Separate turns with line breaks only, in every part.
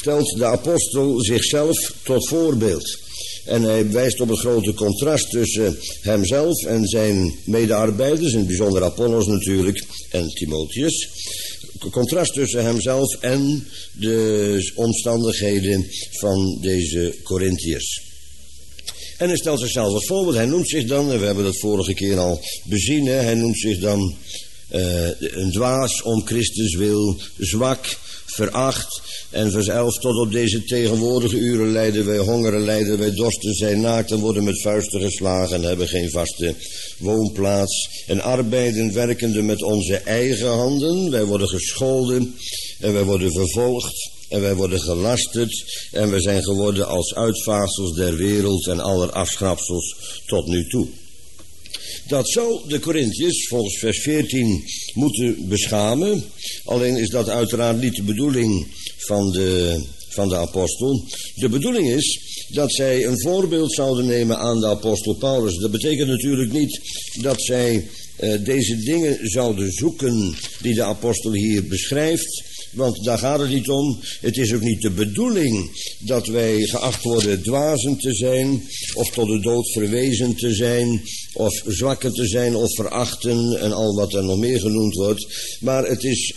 stelt de apostel zichzelf tot voorbeeld. En hij wijst op het grote contrast tussen hemzelf en zijn medearbeiders, in het bijzonder Apollos natuurlijk, en Timotheus. Contrast tussen hemzelf en de omstandigheden van deze Corinthiërs. En hij stelt zichzelf als voorbeeld. Hij noemt zich dan, en we hebben dat vorige keer al bezien, hij noemt zich dan een dwaas om Christus wil, zwak, veracht. En vers 11, tot op deze tegenwoordige uren lijden wij hongeren, lijden wij dorsten, zijn naakt en worden met vuisten geslagen en hebben geen vaste woonplaats. En arbeiden werkende met onze eigen handen, wij worden gescholden en wij worden vervolgd en wij worden gelasterd en wij zijn geworden als uitvaagsels der wereld en aller afschrapsels tot nu toe. Dat zou de Corinthiërs volgens vers 14 moeten beschamen. Alleen is dat uiteraard niet de bedoeling van de apostel. De bedoeling is dat zij een voorbeeld zouden nemen aan de apostel Paulus. Dat betekent natuurlijk niet dat zij deze dingen zouden zoeken die de apostel hier beschrijft. Want daar gaat het niet om. Het is ook niet de bedoeling dat wij geacht worden dwazen te zijn, of tot de dood verwezen te zijn, of zwakken te zijn, of verachten en al wat er nog meer genoemd wordt. Maar het is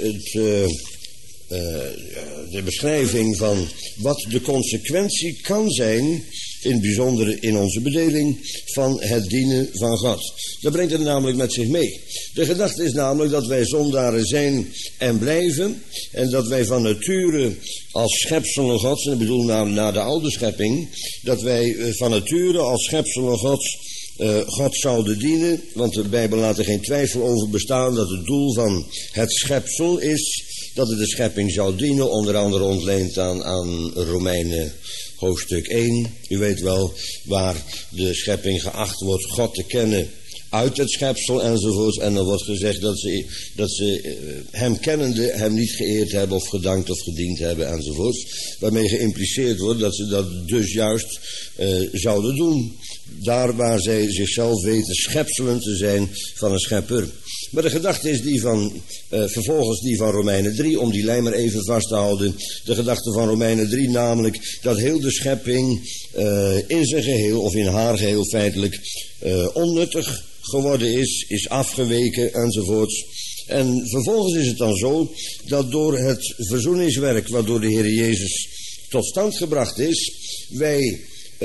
de beschrijving van wat de consequentie kan zijn, in het bijzonder in onze bedeling, van het dienen van God. Dat brengt het namelijk met zich mee. De gedachte is namelijk dat wij zondaren zijn en blijven, en dat wij van nature als schepselen Gods, en ik bedoel na de oude schepping, dat wij van nature als schepselen Gods God zouden dienen, want de Bijbel laat er geen twijfel over bestaan dat het doel van het schepsel is dat het de schepping zou dienen, onder andere ontleend aan Romeinen hoofdstuk 1. U weet wel, waar de schepping geacht wordt God te kennen uit het schepsel enzovoort. En dan wordt gezegd dat ze hem kennende hem niet geëerd hebben of gedankt of gediend hebben enzovoort. Waarmee geïmpliceerd wordt dat ze dat dus juist zouden doen. Daar waar zij zichzelf weten schepselen te zijn van een schepper. Maar de gedachte is vervolgens die van Romeinen 3, om die lijn maar even vast te houden. De gedachte van Romeinen 3 namelijk dat heel de schepping in zijn geheel of in haar geheel feitelijk onnuttig geworden is afgeweken enzovoorts. En vervolgens is het dan zo dat door het verzoeningswerk waardoor de Heer Jezus tot stand gebracht is, wij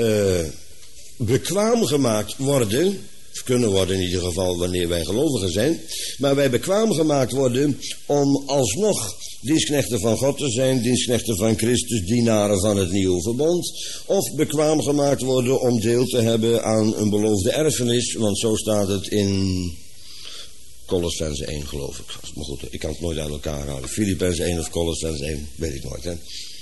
bekwaam gemaakt worden, of kunnen worden in ieder geval wanneer wij gelovigen zijn, maar wij bekwaam gemaakt worden om alsnog dienstknechten van God te zijn, dienstknechten van Christus, dienaren van het nieuwe verbond, of bekwaam gemaakt worden om deel te hebben aan een beloofde erfenis, want zo staat het in Colossenzen 1 geloof ik. Maar goed, ik kan het nooit aan elkaar houden. Filippenzen 1 of Colossenzen 1, weet ik nooit. Hè?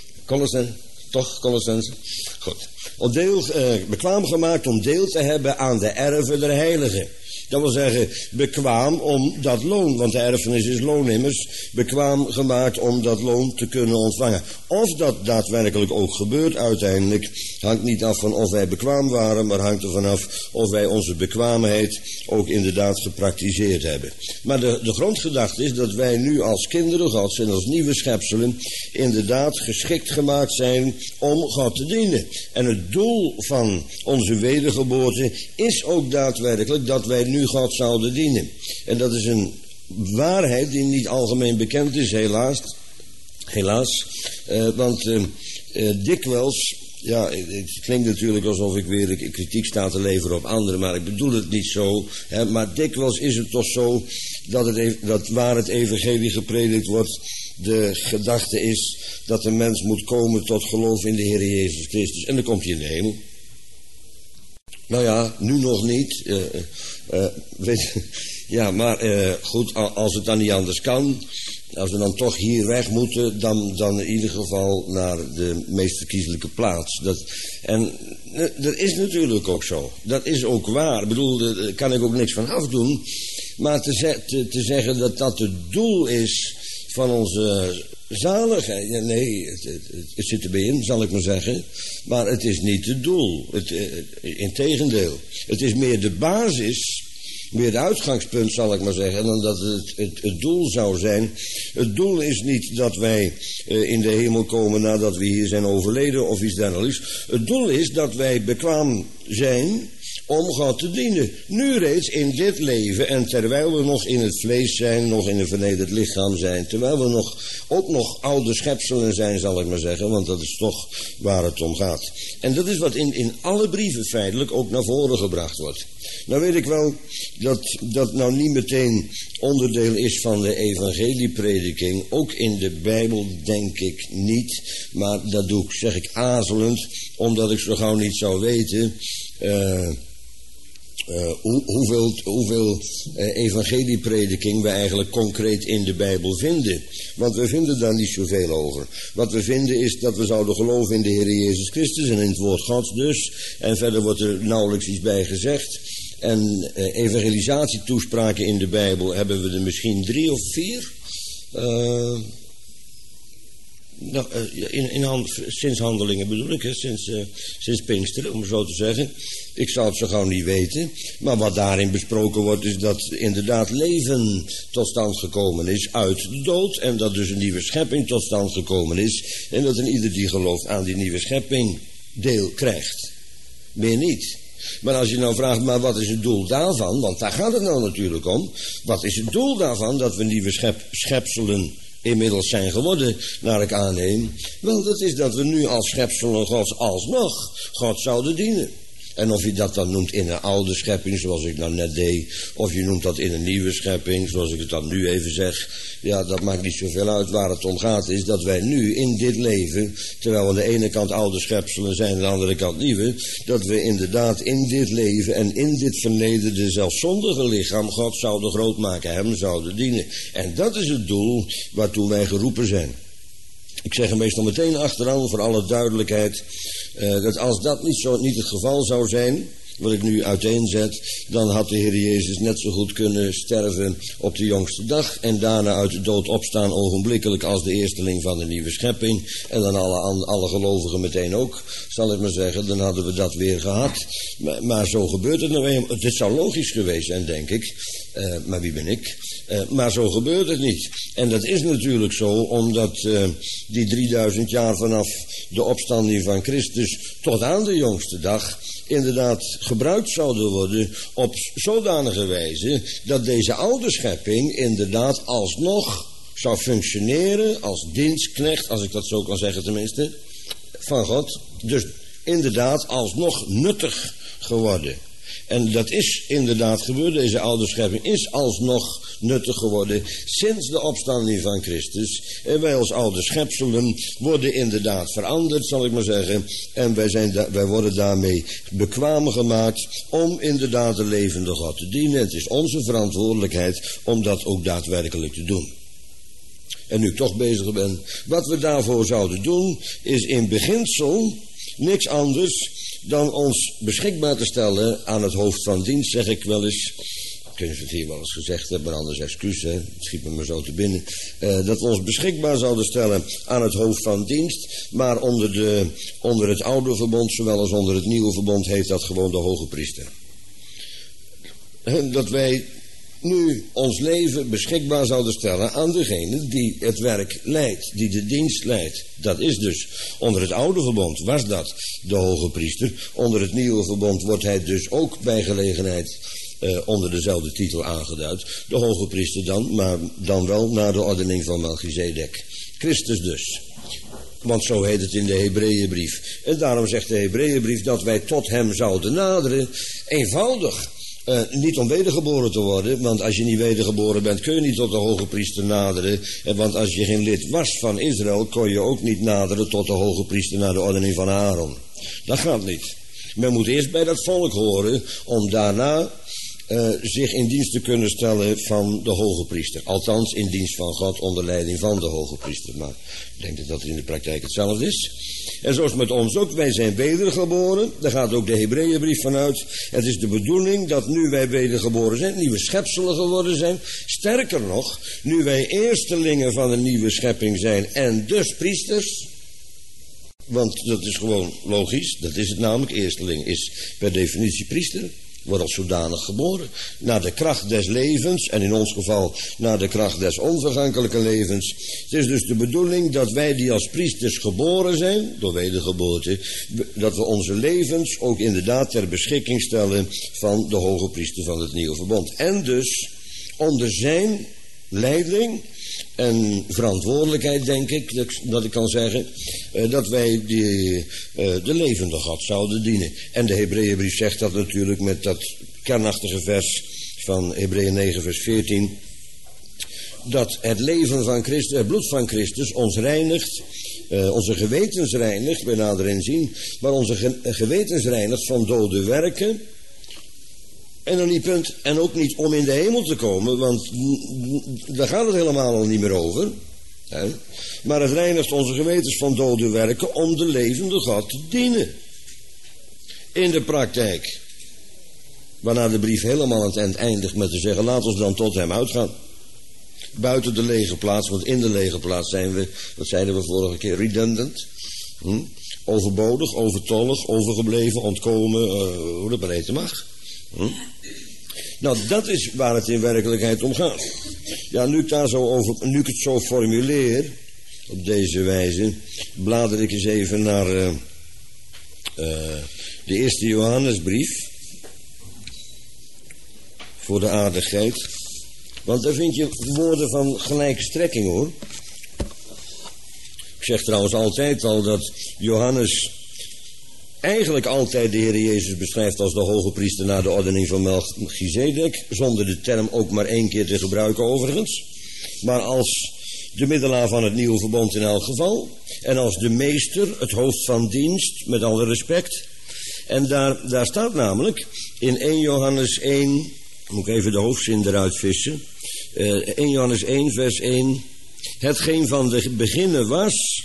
Colossenzen? Goed. Bekwaam gemaakt om deel te hebben aan de erven der heiligen. Dat wil zeggen, bekwaam om dat loon, want de erfenis is loon immers, bekwaam gemaakt om dat loon te kunnen ontvangen. Of dat daadwerkelijk ook gebeurt uiteindelijk, hangt niet af van of wij bekwaam waren, maar hangt er vanaf of wij onze bekwaamheid ook inderdaad gepraktiseerd hebben. Maar de grondgedachte is dat wij nu als kinderen Gods en als nieuwe schepselen inderdaad geschikt gemaakt zijn om God te dienen. En het doel van onze wedergeboorte is ook daadwerkelijk dat wij nu God zouden dienen. En dat is een waarheid die niet algemeen bekend is, helaas. Want dikwijls, ja, het klinkt natuurlijk alsof ik weer kritiek sta te leveren op anderen, maar ik bedoel het niet zo. Hè, maar dikwijls is het toch zo dat waar het evangelie gepredikt wordt, de gedachte is dat de mens moet komen tot geloof in de Heer Jezus Christus. En dan komt hij in de hemel. Nou ja, nu nog niet. Goed, als het dan niet anders kan, als we dan toch hier weg moeten, dan in ieder geval naar de meest verkiezelijke plaats. Dat is natuurlijk ook zo. Dat is ook waar. Ik bedoel, daar kan ik ook niks van afdoen. Maar te zeggen dat dat het doel is van onze zaligheid, ja, nee, het zit erbij in, zal ik maar zeggen. Maar het is niet het doel. Integendeel. Het is meer de basis meer het uitgangspunt, zal ik maar zeggen, dan dat het doel zou zijn. Het doel is niet dat wij in de hemel komen nadat we hier zijn overleden of iets dergelijks. Het doel is dat wij bekwaam zijn om God te dienen. Nu reeds in dit leven en terwijl we nog in het vlees zijn, nog in een vernederd lichaam zijn, terwijl we ook nog oude schepselen zijn, zal ik maar zeggen, want dat is toch waar het om gaat. En dat is wat in alle brieven feitelijk ook naar voren gebracht wordt. Nou weet ik wel dat dat nou niet meteen onderdeel is van de evangelieprediking. Ook in de Bijbel denk ik niet. Maar dat doe ik, zeg ik, aarzelend. Omdat ik zo gauw niet zou weten hoeveel evangelieprediking we eigenlijk concreet in de Bijbel vinden. Want we vinden daar niet zoveel over. Wat we vinden is dat we zouden geloven in de Heer Jezus Christus en in het woord Gods dus. En verder wordt er nauwelijks iets bij gezegd. En evangelisatietoespraken in de Bijbel hebben we er misschien 3 of 4. Sinds Handelingen bedoel ik, sinds Pinksteren, om zo te zeggen. Ik zou het zo gauw niet weten. Maar wat daarin besproken wordt is dat inderdaad leven tot stand gekomen is uit de dood. En dat dus een nieuwe schepping tot stand gekomen is. En dat een ieder die gelooft aan die nieuwe schepping deel krijgt. Meer niet. Maar als je nou vraagt, maar wat is het doel daarvan? Want daar gaat het nou natuurlijk om. Wat is het doel daarvan dat we nieuwe schepselen inmiddels zijn geworden, naar ik aanneem? Wel, dat is dat we nu als schepselen Gods alsnog God zouden dienen. En of je dat dan noemt in een oude schepping, zoals ik nou net deed, of je noemt dat in een nieuwe schepping, zoals ik het dan nu even zeg, ja, dat maakt niet zoveel uit. Waar het om gaat is dat wij nu in dit leven, terwijl we aan de ene kant oude schepselen zijn en aan de andere kant nieuwe, dat we inderdaad in dit leven en in dit vernederde, zelfzondige lichaam God zouden grootmaken, hem zouden dienen. En dat is het doel waartoe wij geroepen zijn. Ik zeg er meestal meteen achteraan, voor alle duidelijkheid, dat als dat niet het geval zou zijn, wat ik nu uiteenzet, dan had de Heer Jezus net zo goed kunnen sterven op de jongste dag en daarna uit de dood opstaan ogenblikkelijk als de eersteling van de nieuwe schepping. En dan alle gelovigen meteen ook, zal ik maar zeggen, dan hadden we dat weer gehad. Maar zo gebeurt het nou eenmaal. Het zou logisch geweest zijn, denk ik. Maar wie ben ik? Maar zo gebeurt het niet. En dat is natuurlijk zo, omdat die 3000 jaar vanaf de opstanding van Christus tot aan de jongste dag inderdaad gebruikt zouden worden op zodanige wijze dat deze oude schepping inderdaad alsnog zou functioneren als dienstknecht, als ik dat zo kan zeggen tenminste, van God. Dus inderdaad alsnog nuttig geworden. En dat is inderdaad gebeurd. Deze oude schepping is alsnog nuttig geworden sinds de opstanding van Christus. En wij als oude schepselen worden inderdaad veranderd, zal ik maar zeggen. En wij worden daarmee bekwaam gemaakt om inderdaad de levende God te dienen. Het is onze verantwoordelijkheid om dat ook daadwerkelijk te doen. En nu ik toch bezig ben, wat we daarvoor zouden doen, is in beginsel niks anders dan ons beschikbaar te stellen aan het hoofd van dienst, zeg ik wel eens. Kunnen ze het hier wel eens gezegd hebben, maar anders excuus, hè. Het schiet me maar zo te binnen. Dat we ons beschikbaar zouden stellen aan het hoofd van dienst, maar onder het oude verbond, zowel als onder het nieuwe verbond, heet dat gewoon de hoge priester. Dat wij nu ons leven beschikbaar zouden stellen aan degene die het werk leidt, die de dienst leidt. Dat is dus, onder het oude verbond was dat de hoge priester. Onder het nieuwe verbond wordt hij dus ook bij gelegenheid onder dezelfde titel aangeduid. De hoge priester dan, maar dan wel naar de ordening van Melchizedek. Christus dus. Want zo heet het in de Hebreeënbrief. En daarom zegt de Hebreeënbrief dat wij tot hem zouden naderen. Eenvoudig. Niet om wedergeboren te worden, want als je niet wedergeboren bent kun je niet tot de hoge priester naderen. Want als je geen lid was van Israël kon je ook niet naderen tot de hoge priester naar de ordening van Aaron. Dat gaat niet. Men moet eerst bij dat volk horen om daarna zich in dienst te kunnen stellen van de hoge priester. Althans in dienst van God onder leiding van de hoge priester. Maar ik denk dat het in de praktijk hetzelfde is. En zo is het met ons ook. Wij zijn wedergeboren. Daar gaat ook de Hebreeënbrief vanuit. Het is de bedoeling dat nu wij wedergeboren zijn, nieuwe schepselen geworden zijn. Sterker nog, nu wij eerstelingen van een nieuwe schepping zijn en dus priesters. Want dat is gewoon logisch. Dat is het namelijk. Eersteling is per definitie priester. wordt als zodanig geboren. Naar de kracht des levens, en in ons geval naar de kracht des onvergankelijke levens. Het is dus de bedoeling dat wij die als priesters geboren zijn, door wedergeboorte, dat we onze levens ook inderdaad ter beschikking stellen van de hoge priester van het nieuwe verbond. En dus onder zijn leiding en verantwoordelijkheid, denk ik, dat ik kan zeggen, dat wij de levende God zouden dienen. En de Hebreeënbrief zegt dat natuurlijk met dat kernachtige vers van Hebreeën 9 vers 14, dat het leven van Christus, het bloed van Christus ons reinigt, onze gewetens reinigt, bij nader inzien, maar onze gewetens reinigt van dode werken. En dan niet punt, en ook niet om in de hemel te komen, want daar gaat het helemaal al niet meer over. Hè? Maar het reinigt onze gewetens van dode werken om de levende God te dienen. In de praktijk. Waarna de brief helemaal aan het eind eindigt met te zeggen, laat ons dan tot hem uitgaan. Buiten de lege plaats, want in de lege plaats zijn we, wat zeiden we vorige keer, redundant. Overbodig, overtollig, overgebleven, ontkomen, hoe dat maar eten mag. Nou, dat is waar het in werkelijkheid om gaat. Ja, nu ik het zo formuleer, op deze wijze, blader ik eens even naar de eerste Johannesbrief. Voor de aardigheid. Want daar vind je woorden van gelijke strekking, hoor. Ik zeg trouwens altijd al dat Johannes eigenlijk altijd de Heer Jezus beschrijft als de hoge priester na de ordening van Melchizedek, zonder de term ook maar 1 keer te gebruiken overigens, maar als de middelaar van het nieuwe verbond in elk geval, en als de meester, het hoofd van dienst, met alle respect. En daar staat namelijk in 1 Johannes 1, moet ik even de hoofdzin eruit vissen, 1 Johannes 1 vers 1, hetgeen van de beginnen was,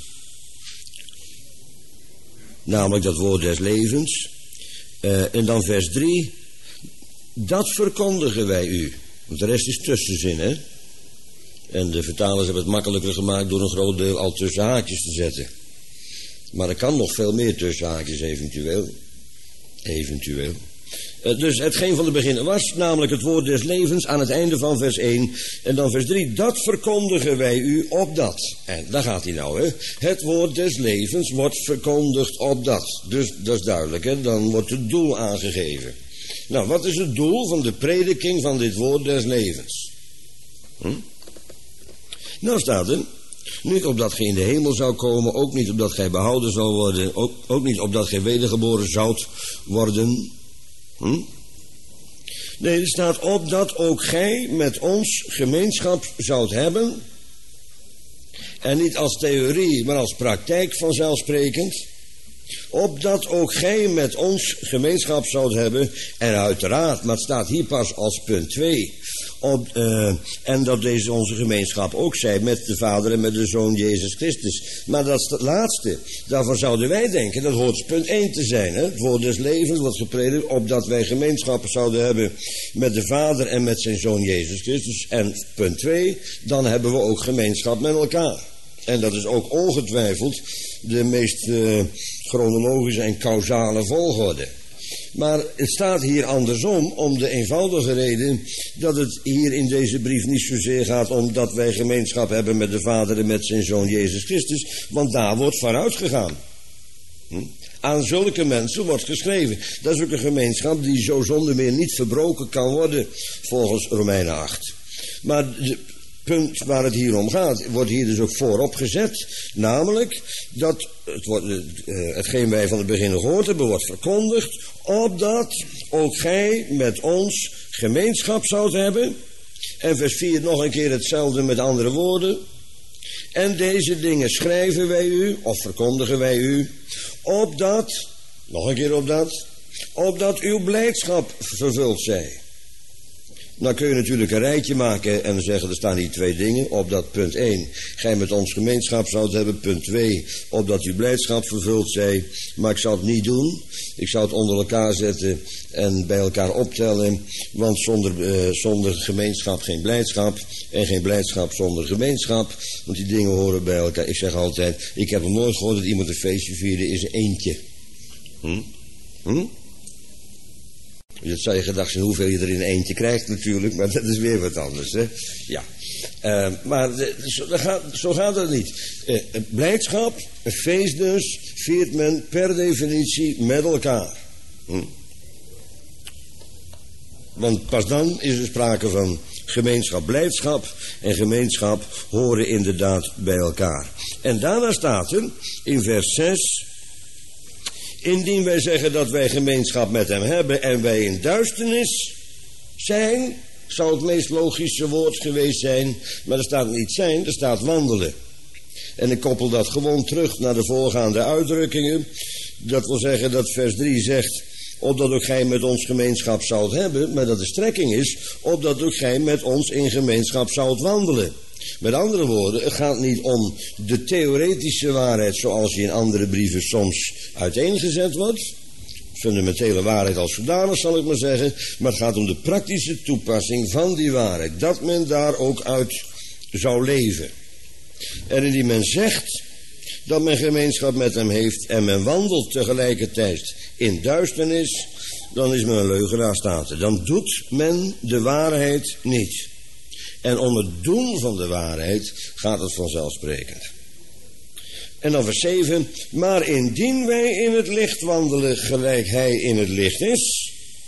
namelijk dat woord des levens. En dan vers 3. Dat verkondigen wij u. Want de rest is tussenzin, hè. En de vertalers hebben het makkelijker gemaakt door een groot deel al tussen haakjes te zetten. Maar er kan nog veel meer tussen haakjes eventueel. Dus hetgeen van de beginnen was, namelijk het woord des levens aan het einde van vers 1. En dan vers 3, dat verkondigen wij u op dat. En daar gaat hij nou, hè. Het woord des levens wordt verkondigd op dat. Dus dat is duidelijk, hè. Dan wordt het doel aangegeven. Nou, wat is het doel van de prediking van dit woord des levens? Nou staat er, niet opdat gij in de hemel zou komen, ook niet opdat gij behouden zou worden, ook niet opdat gij wedergeboren zoudt worden. Nee, er staat opdat ook gij met ons gemeenschap zoudt hebben. En niet als theorie, maar als praktijk vanzelfsprekend. Opdat ook gij met ons gemeenschap zoudt hebben. En uiteraard, maar het staat hier pas als punt 2. En dat deze onze gemeenschap ook zij met de Vader en met de Zoon Jezus Christus. Maar dat is het laatste. Daarvan zouden wij denken, dat hoort punt 1 te zijn. Hè? Het woord des levens wordt gepredikt, opdat wij gemeenschap zouden hebben met de Vader en met zijn Zoon Jezus Christus. En punt 2, dan hebben we ook gemeenschap met elkaar. En dat is ook ongetwijfeld de meest chronologische en causale volgorde. Maar het staat hier andersom om de eenvoudige reden dat het hier in deze brief niet zozeer gaat om dat wij gemeenschap hebben met de Vader en met zijn Zoon Jezus Christus, want daar wordt vooruit gegaan. Aan zulke mensen wordt geschreven. Dat is ook een gemeenschap die zo zonder meer niet verbroken kan worden volgens Romeinen 8. Maar het punt waar het hier om gaat, wordt hier dus ook voorop gezet. Namelijk dat hetgeen wij van het begin gehoord hebben, wordt verkondigd, opdat ook gij met ons gemeenschap zoudt hebben. En vers 4 nog een keer hetzelfde met andere woorden. En deze dingen schrijven wij u, of verkondigen wij u, opdat, nog een keer opdat uw blijdschap vervuld zij. Dan kun je natuurlijk een rijtje maken en zeggen, er staan hier 2 dingen. Opdat punt 1, gij met ons gemeenschap zoudt hebben. Punt 2, opdat uw blijdschap vervuld zij. Maar ik zou het niet doen. Ik zou het onder elkaar zetten en bij elkaar optellen. Want zonder gemeenschap geen blijdschap. En geen blijdschap zonder gemeenschap. Want die dingen horen bij elkaar. Ik zeg altijd, ik heb nog nooit gehoord dat iemand een feestje vierde is een eentje. Dat zou je gedacht zijn hoeveel je er in eentje krijgt natuurlijk, maar dat is weer wat anders, hè. Ja. Zo gaat het niet. Blijdschap, een feest dus, viert men per definitie met elkaar. Want pas dan is er sprake van gemeenschap. Blijdschap en gemeenschap horen inderdaad bij elkaar. En daarna staat er in vers 6... Indien wij zeggen dat wij gemeenschap met hem hebben en wij in duisternis zijn, zou het meest logische woord geweest zijn, maar er staat niet zijn, er staat wandelen. En ik koppel dat gewoon terug naar de voorgaande uitdrukkingen. Dat wil zeggen dat vers 3 zegt, opdat ook gij met ons gemeenschap zoudt hebben, maar dat de strekking is, opdat ook gij met ons in gemeenschap zoudt wandelen. Met andere woorden, het gaat niet om de theoretische waarheid zoals die in andere brieven soms uiteengezet wordt. Fundamentele waarheid als zodanig zal ik maar zeggen. Maar het gaat om de praktische toepassing van die waarheid. Dat men daar ook uit zou leven. En indien men zegt dat men gemeenschap met hem heeft en men wandelt tegelijkertijd in duisternis, dan is men een leugenaar, staat er. Dan doet men de waarheid niet. En om het doen van de waarheid gaat het vanzelfsprekend. En dan vers 7. Maar indien wij in het licht wandelen gelijk hij in het licht is,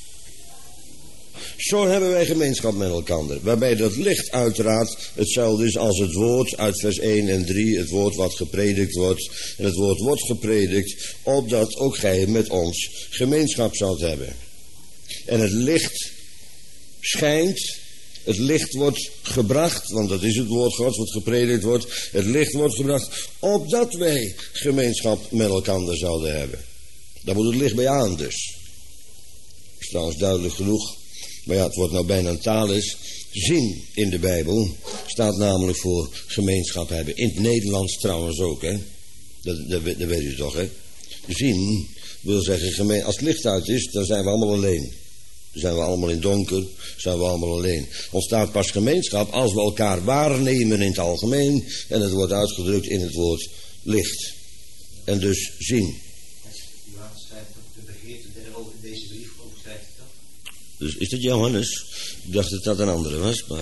zo hebben wij gemeenschap met elkaar. Waarbij dat licht uiteraard hetzelfde is als het woord uit vers 1 en 3. Het woord wat gepredikt wordt. En het woord wordt gepredikt, opdat ook gij met ons gemeenschap zoudt hebben. En het licht schijnt. Het licht wordt gebracht, want dat is het woord Gods wat gepredikt wordt. Het licht wordt gebracht, opdat wij gemeenschap met elkaar zouden hebben. Daar moet het licht bij aan dus. Dat is trouwens duidelijk genoeg. Maar ja, het wordt nou bijna een taal is. Zien in de Bijbel staat namelijk voor gemeenschap hebben. In het Nederlands trouwens ook, hè. Dat weet u toch, hè. Zien wil zeggen, als het licht uit is, dan zijn we allemaal alleen. Dan zijn we allemaal in donker, zijn we allemaal alleen. Ontstaat pas gemeenschap als we elkaar waarnemen in het algemeen. En het wordt uitgedrukt in het woord licht. En dus zien.
Johannes schrijft dat de begeerte daarover in deze brief overschrijft het toch?
Dus is dat Johannes? Ik dacht dat dat een andere was, maar...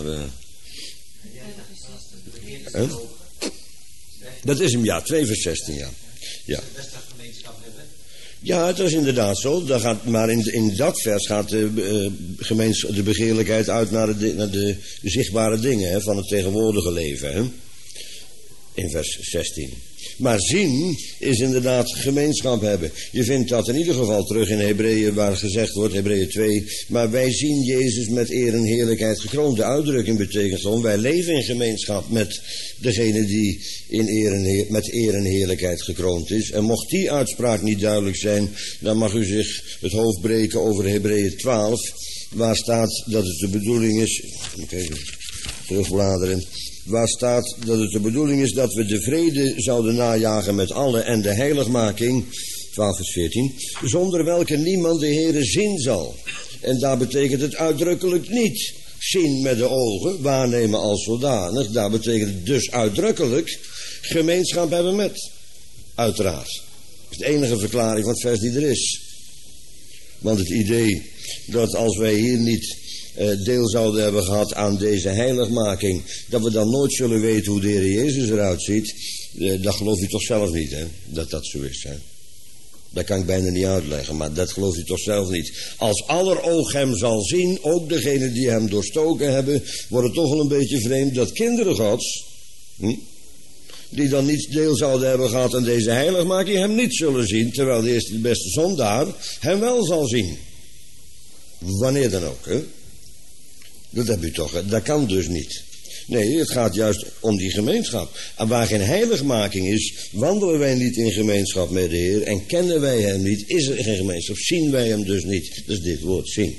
Dat is hem, ja, 2 vers 16, ja. Ja. Ja, het is inderdaad zo. Maar in dat vers gaat de begeerlijkheid uit naar de zichtbare dingen, hè, van het tegenwoordige leven. Hè? In vers 16. Maar zien is inderdaad gemeenschap hebben. Je vindt dat in ieder geval terug in Hebreeën waar gezegd wordt, Hebreeën 2. Maar wij zien Jezus met eer en heerlijkheid gekroond. De uitdrukking betekent gewoon, wij leven in gemeenschap met degene die met eer en heerlijkheid gekroond is. En mocht die uitspraak niet duidelijk zijn, dan mag u zich het hoofd breken over Hebreeën 12. Waar staat dat het de bedoeling is, moet ik even terugbladeren. Waar staat dat het de bedoeling is dat we de vrede zouden najagen met allen en de heiligmaking, 12 vers 14, zonder welke niemand de Heere zien zal. En daar betekent het uitdrukkelijk niet zien met de ogen, waarnemen als zodanig. Daar betekent het dus uitdrukkelijk gemeenschap hebben met. Uiteraard. Dat is de enige verklaring van het vers die er is. Want het idee dat als wij hier niet deel zouden hebben gehad aan deze heiligmaking, dat we dan nooit zullen weten hoe de Heer Jezus eruit ziet, dat geloof je toch zelf niet, hè? Dat dat zo is, hè? Dat kan ik bijna niet uitleggen, maar dat geloof je toch zelf niet. Als aller oog hem zal zien, ook degenen die hem doorstoken hebben, wordt het toch wel een beetje vreemd dat kinderen Gods, die dan niet deel zouden hebben gehad aan deze heiligmaking, hem niet zullen zien, terwijl de eerste de beste zondaar hem wel zal zien. Wanneer dan ook, hè? Dat heb u toch, hè? Dat kan dus niet. Nee, het gaat juist om die gemeenschap. En waar geen heiligmaking is, wandelen wij niet in gemeenschap met de Heer. En kennen wij hem niet, is er geen gemeenschap, zien wij hem dus niet. Dat is dit woord, zien.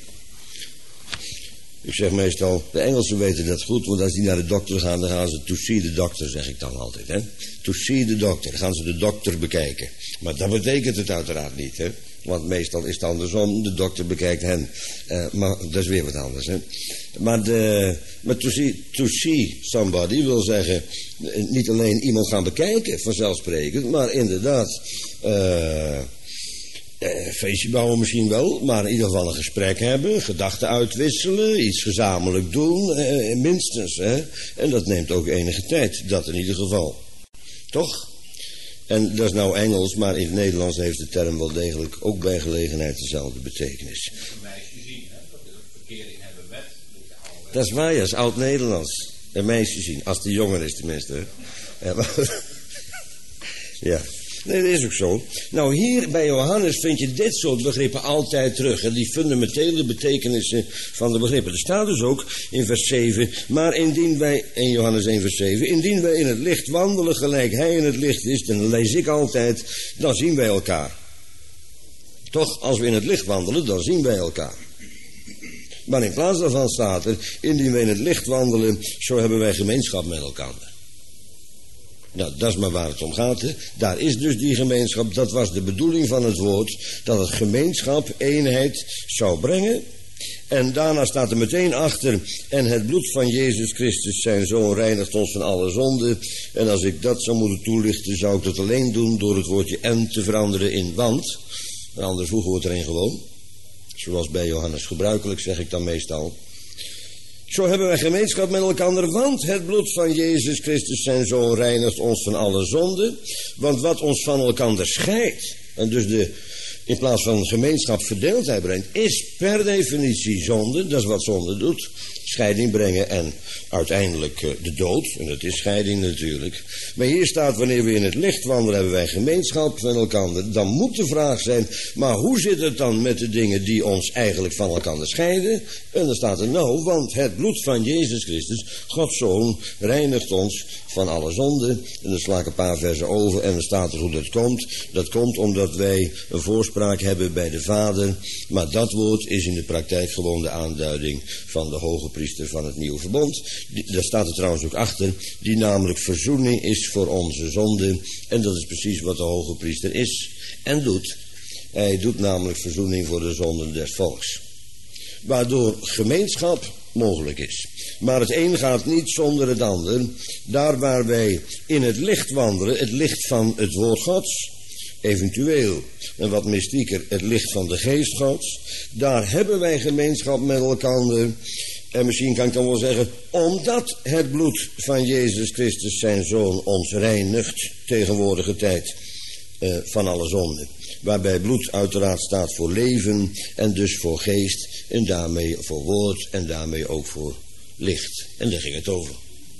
Ik zeg meestal, de Engelsen weten dat goed, want als die naar de dokter gaan, dan gaan ze to see the doctor, zeg ik dan altijd. Hè? To see the doctor, dan gaan ze de dokter bekijken. Maar dat betekent het uiteraard niet, hè. Want meestal is het andersom, de dokter bekijkt hen. Maar dat is weer wat anders, hè. Maar to see somebody wil zeggen, niet alleen iemand gaan bekijken, vanzelfsprekend, maar inderdaad Feestje bouwen misschien wel, maar in ieder geval een gesprek hebben, gedachten uitwisselen, iets gezamenlijk doen, minstens. Hè? En dat neemt ook enige tijd, dat in ieder geval. Toch? En dat is nou Engels, maar in het Nederlands heeft de term wel degelijk ook bij gelegenheid dezelfde betekenis.
Een meisje zien, hè? Dat is een verkering hebben met.
Dat is waar, ja, dat is oud-Nederlands. Een meisje zien, als die jonger is tenminste. Ja. Nee, dat is ook zo. Nou, hier bij Johannes vind je dit soort begrippen altijd terug. En die fundamentele betekenissen van de begrippen. Er staat dus ook in vers 7... Maar indien wij, in Johannes 1 vers 7... Indien wij in het licht wandelen gelijk hij in het licht is... Dan lees ik altijd, dan zien wij elkaar. Toch, als we in het licht wandelen, dan zien wij elkaar. Maar in plaats daarvan staat er... Indien wij in het licht wandelen, zo hebben wij gemeenschap met elkaar. Nou, dat is maar waar het om gaat. Hè. Daar is dus die gemeenschap. Dat was de bedoeling van het woord. Dat het gemeenschap, eenheid zou brengen. En daarna staat er meteen achter. En het bloed van Jezus Christus zijn zoon reinigt ons van alle zonde. En als ik dat zou moeten toelichten, zou ik dat alleen doen door het woordje en te veranderen in want. Een ander voegwoord erin gewoon. Zoals bij Johannes gebruikelijk, zeg ik dan meestal. Zo hebben wij gemeenschap met elkaar, want het bloed van Jezus Christus zijn zoon reinigt ons van alle zonde. Want wat ons van elkaar scheidt, en dus in plaats van gemeenschap verdeeldheid brengt, is per definitie zonde. Dat is wat zonde doet. Scheiding brengen en uiteindelijk de dood. En dat is scheiding natuurlijk. Maar hier staat, wanneer we in het licht wandelen, hebben wij gemeenschap met elkaar. Dan moet de vraag zijn, maar hoe zit het dan met de dingen die ons eigenlijk van elkaar scheiden? En dan staat er nou, want het bloed van Jezus Christus, Gods Zoon, reinigt ons van alle zonde. En dan sla ik een paar versen over en dan staat er hoe dat komt. Dat komt omdat wij een voorspraak hebben bij de Vader. Maar dat woord is in de praktijk gewoon de aanduiding van de hoge priester van het nieuwe verbond. Daar staat er trouwens ook achter, die namelijk verzoening is voor onze zonde. En dat is precies wat de hoge priester is en doet. Hij doet namelijk verzoening voor de zonden des volks. Waardoor gemeenschap mogelijk is. Maar het een gaat niet zonder het ander. Daar waar wij in het licht wandelen, het licht van het woord Gods, eventueel, en wat mystieker, het licht van de geest Gods, daar hebben wij gemeenschap met elkaar. En misschien kan ik dan wel zeggen, omdat het bloed van Jezus Christus zijn Zoon ons reinigt, tegenwoordige tijd, van alle zonden. Waarbij bloed uiteraard staat voor leven en dus voor geest en daarmee voor woord en daarmee ook voor licht. En daar ging het over.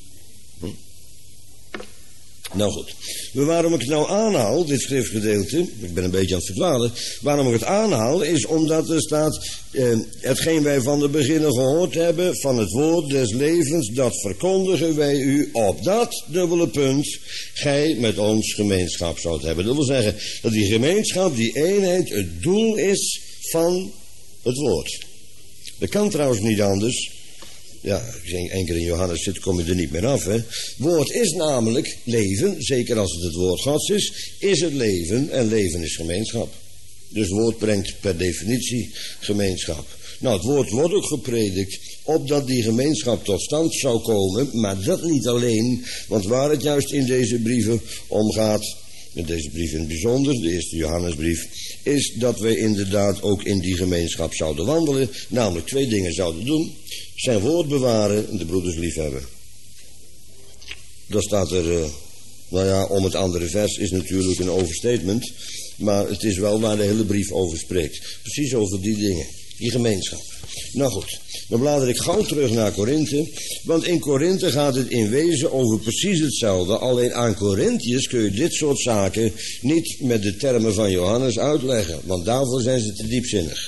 Nou goed, waarom ik het nou aanhaal, dit schriftgedeelte, ik ben een beetje aan het verdwalen, waarom ik het aanhaal is omdat er staat, hetgeen wij van de beginnen gehoord hebben, van het woord des levens, dat verkondigen wij u op dat dubbele punt, gij met ons gemeenschap zoudt hebben. Dat wil zeggen, dat die gemeenschap, die eenheid, het doel is van het woord. Dat kan trouwens niet anders. Ja, als je één keer in Johannes zit, kom je er niet meer af, hè. Woord is namelijk leven, zeker als het het woord Gods is het leven en leven is gemeenschap. Dus het woord brengt per definitie gemeenschap. Nou, het woord wordt ook gepredikt, opdat die gemeenschap tot stand zou komen, maar dat niet alleen, want waar het juist in deze brieven om gaat, in deze brief in het bijzonder, de eerste Johannesbrief, is dat wij inderdaad ook in die gemeenschap zouden wandelen, namelijk 2 dingen zouden doen. Zijn woord bewaren en de broeders liefhebben. Dat staat er, nou ja, om het andere vers is natuurlijk een overstatement, maar het is wel waar de hele brief over spreekt. Precies over die dingen, die gemeenschap. Nou goed, dan blader ik gauw terug naar Korinthe, want in Korinthe gaat het in wezen over precies hetzelfde. Alleen aan Korinthiërs kun je dit soort zaken niet met de termen van Johannes uitleggen, want daarvoor zijn ze te diepzinnig.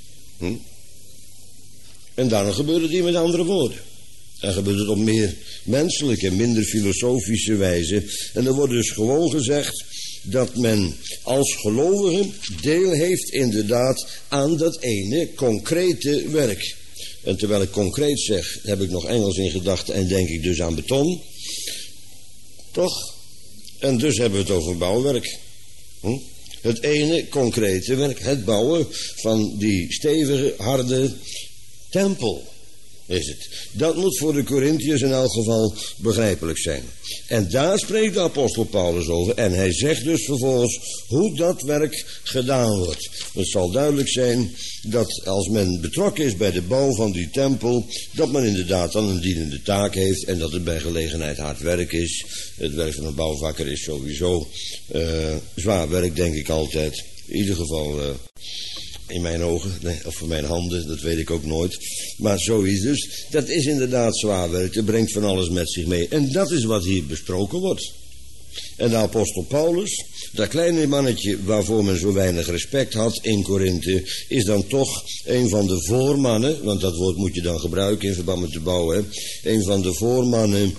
En daarom gebeurt het hier met andere woorden. En gebeurt het op meer menselijke, minder filosofische wijze. En er wordt dus gewoon gezegd dat men als gelovige deel heeft inderdaad aan dat ene concrete werk. En terwijl ik concreet zeg, heb ik nog Engels in gedachten en denk ik dus aan beton. Toch? En dus hebben we het over bouwwerk. Het ene concrete werk, het bouwen van die stevige, harde tempel. is het. Dat moet voor de Corinthiërs in elk geval begrijpelijk zijn. En daar spreekt de apostel Paulus over. En hij zegt dus vervolgens hoe dat werk gedaan wordt. Het zal duidelijk zijn dat als men betrokken is bij de bouw van die tempel, dat men inderdaad dan een dienende taak heeft en dat het bij gelegenheid hard werk is. Het werk van een bouwvakker is sowieso zwaar werk, denk ik altijd. In ieder geval in mijn ogen, of voor mijn handen, dat weet ik ook nooit. Maar zoiets dus, dat is inderdaad zwaar werk. Het brengt van alles met zich mee. En dat is wat hier besproken wordt. En de apostel Paulus, dat kleine mannetje waarvoor men zo weinig respect had in Korinthe, is dan toch een van de voormannen, want dat woord moet je dan gebruiken in verband met de bouw, hè, een van de voormannen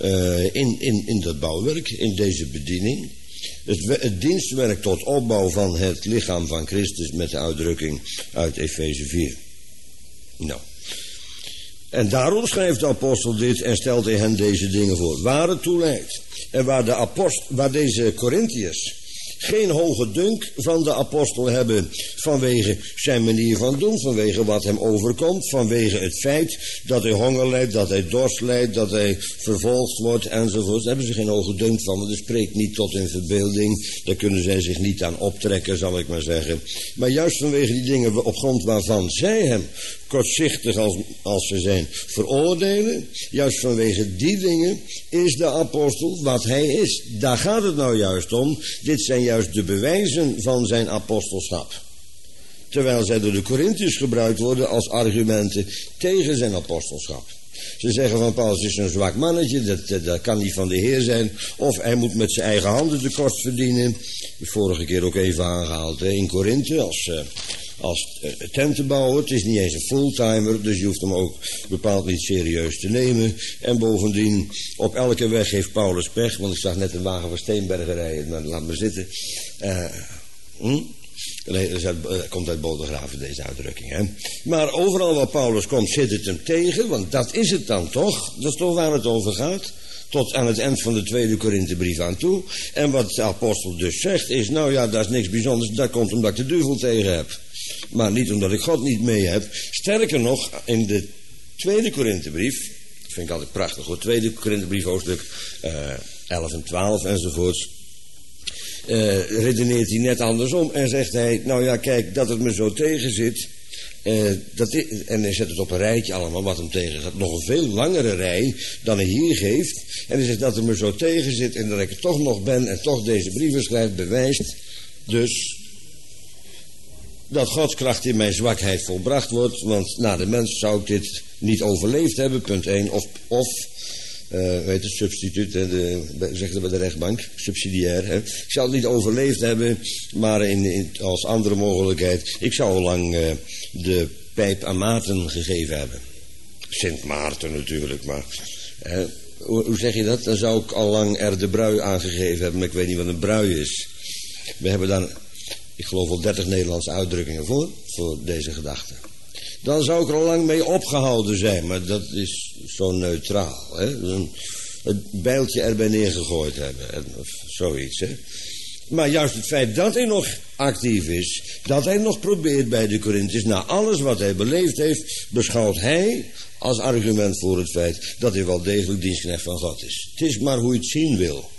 in dat bouwwerk, in deze bediening. Het dienstwerk tot opbouw van het lichaam van Christus met de uitdrukking uit Efeze 4. Nou. En daarom schrijft de apostel dit en stelt hij hen deze dingen voor. Waar het toe leidt en waar deze Corinthiërs geen hoge dunk van de apostel hebben vanwege zijn manier van doen, vanwege wat hem overkomt, vanwege het feit dat hij honger lijdt, dat hij dorst lijdt, dat hij vervolgd wordt enzovoort. Daar hebben ze geen hoge dunk van, want dat spreekt niet tot hun verbeelding. Daar kunnen zij zich niet aan optrekken, zal ik maar zeggen. Maar juist vanwege die dingen op grond waarvan zij hem kortzichtig als ze zijn veroordelen, juist vanwege die dingen is de apostel wat hij is. Daar gaat het nou juist om. Dit zijn juist de bewijzen van zijn apostelschap. Terwijl zij door de Corinthiërs gebruikt worden als argumenten tegen zijn apostelschap. Ze zeggen van Paulus is een zwak mannetje, dat kan niet van de Heer zijn. Of hij moet met zijn eigen handen de kost verdienen. Vorige keer ook even aangehaald in Korinthe als tentenbouwer. Het is niet eens een fulltimer, dus je hoeft hem ook bepaald niet serieus te nemen. En bovendien, op elke weg heeft Paulus pech, want ik zag net een wagen van Steenbergen rijden, maar laat maar zitten. Nee, dat komt uit Bodegraven, deze uitdrukking. Hè? Maar overal waar Paulus komt zit het hem tegen, want dat is het dan toch? Dat is toch waar het over gaat? Tot aan het eind van de 2e Korinthebrief aan toe. En wat de apostel dus zegt is, nou ja, dat is niks bijzonders, dat komt omdat ik de duivel tegen heb. Maar niet omdat ik God niet mee heb. Sterker nog, in de 2e Korinthebrief, dat vind ik altijd prachtig hoor, 2e Korinthebrief hoofdstuk 11 en 12 enzovoorts, redeneert hij net andersom en zegt hij, nou ja kijk, dat het me zo tegen zit, en hij zet het op een rijtje allemaal wat hem tegen gaat, nog een veel langere rij dan hij hier geeft, en hij zegt dat het me zo tegen zit en dat ik er toch nog ben en toch deze brieven schrijf, bewijst dus dat Gods kracht in mijn zwakheid volbracht wordt, want na de mens zou ik dit niet overleefd hebben, punt 1, weet het, substituut, zegt het bij de rechtbank, subsidiair. Hè. Ik zou het niet overleefd hebben, maar als andere mogelijkheid, ik zou al lang de pijp aan Maarten gegeven hebben. Sint Maarten natuurlijk, maar hoe zeg je dat? Dan zou ik al lang er de brui aangegeven hebben, maar ik weet niet wat een brui is. We hebben daar, ik geloof wel 30 Nederlandse uitdrukkingen voor deze gedachte. Dan zou ik er al lang mee opgehouden zijn, maar dat is zo neutraal. Hè? Het bijltje erbij neergegooid hebben, of zoiets. Hè? Maar juist het feit dat hij nog actief is, dat hij nog probeert bij de Corinthiërs, na alles wat hij beleefd heeft, beschouwt hij als argument voor het feit dat hij wel degelijk dienstknecht van God is. Het is maar hoe je het zien wil.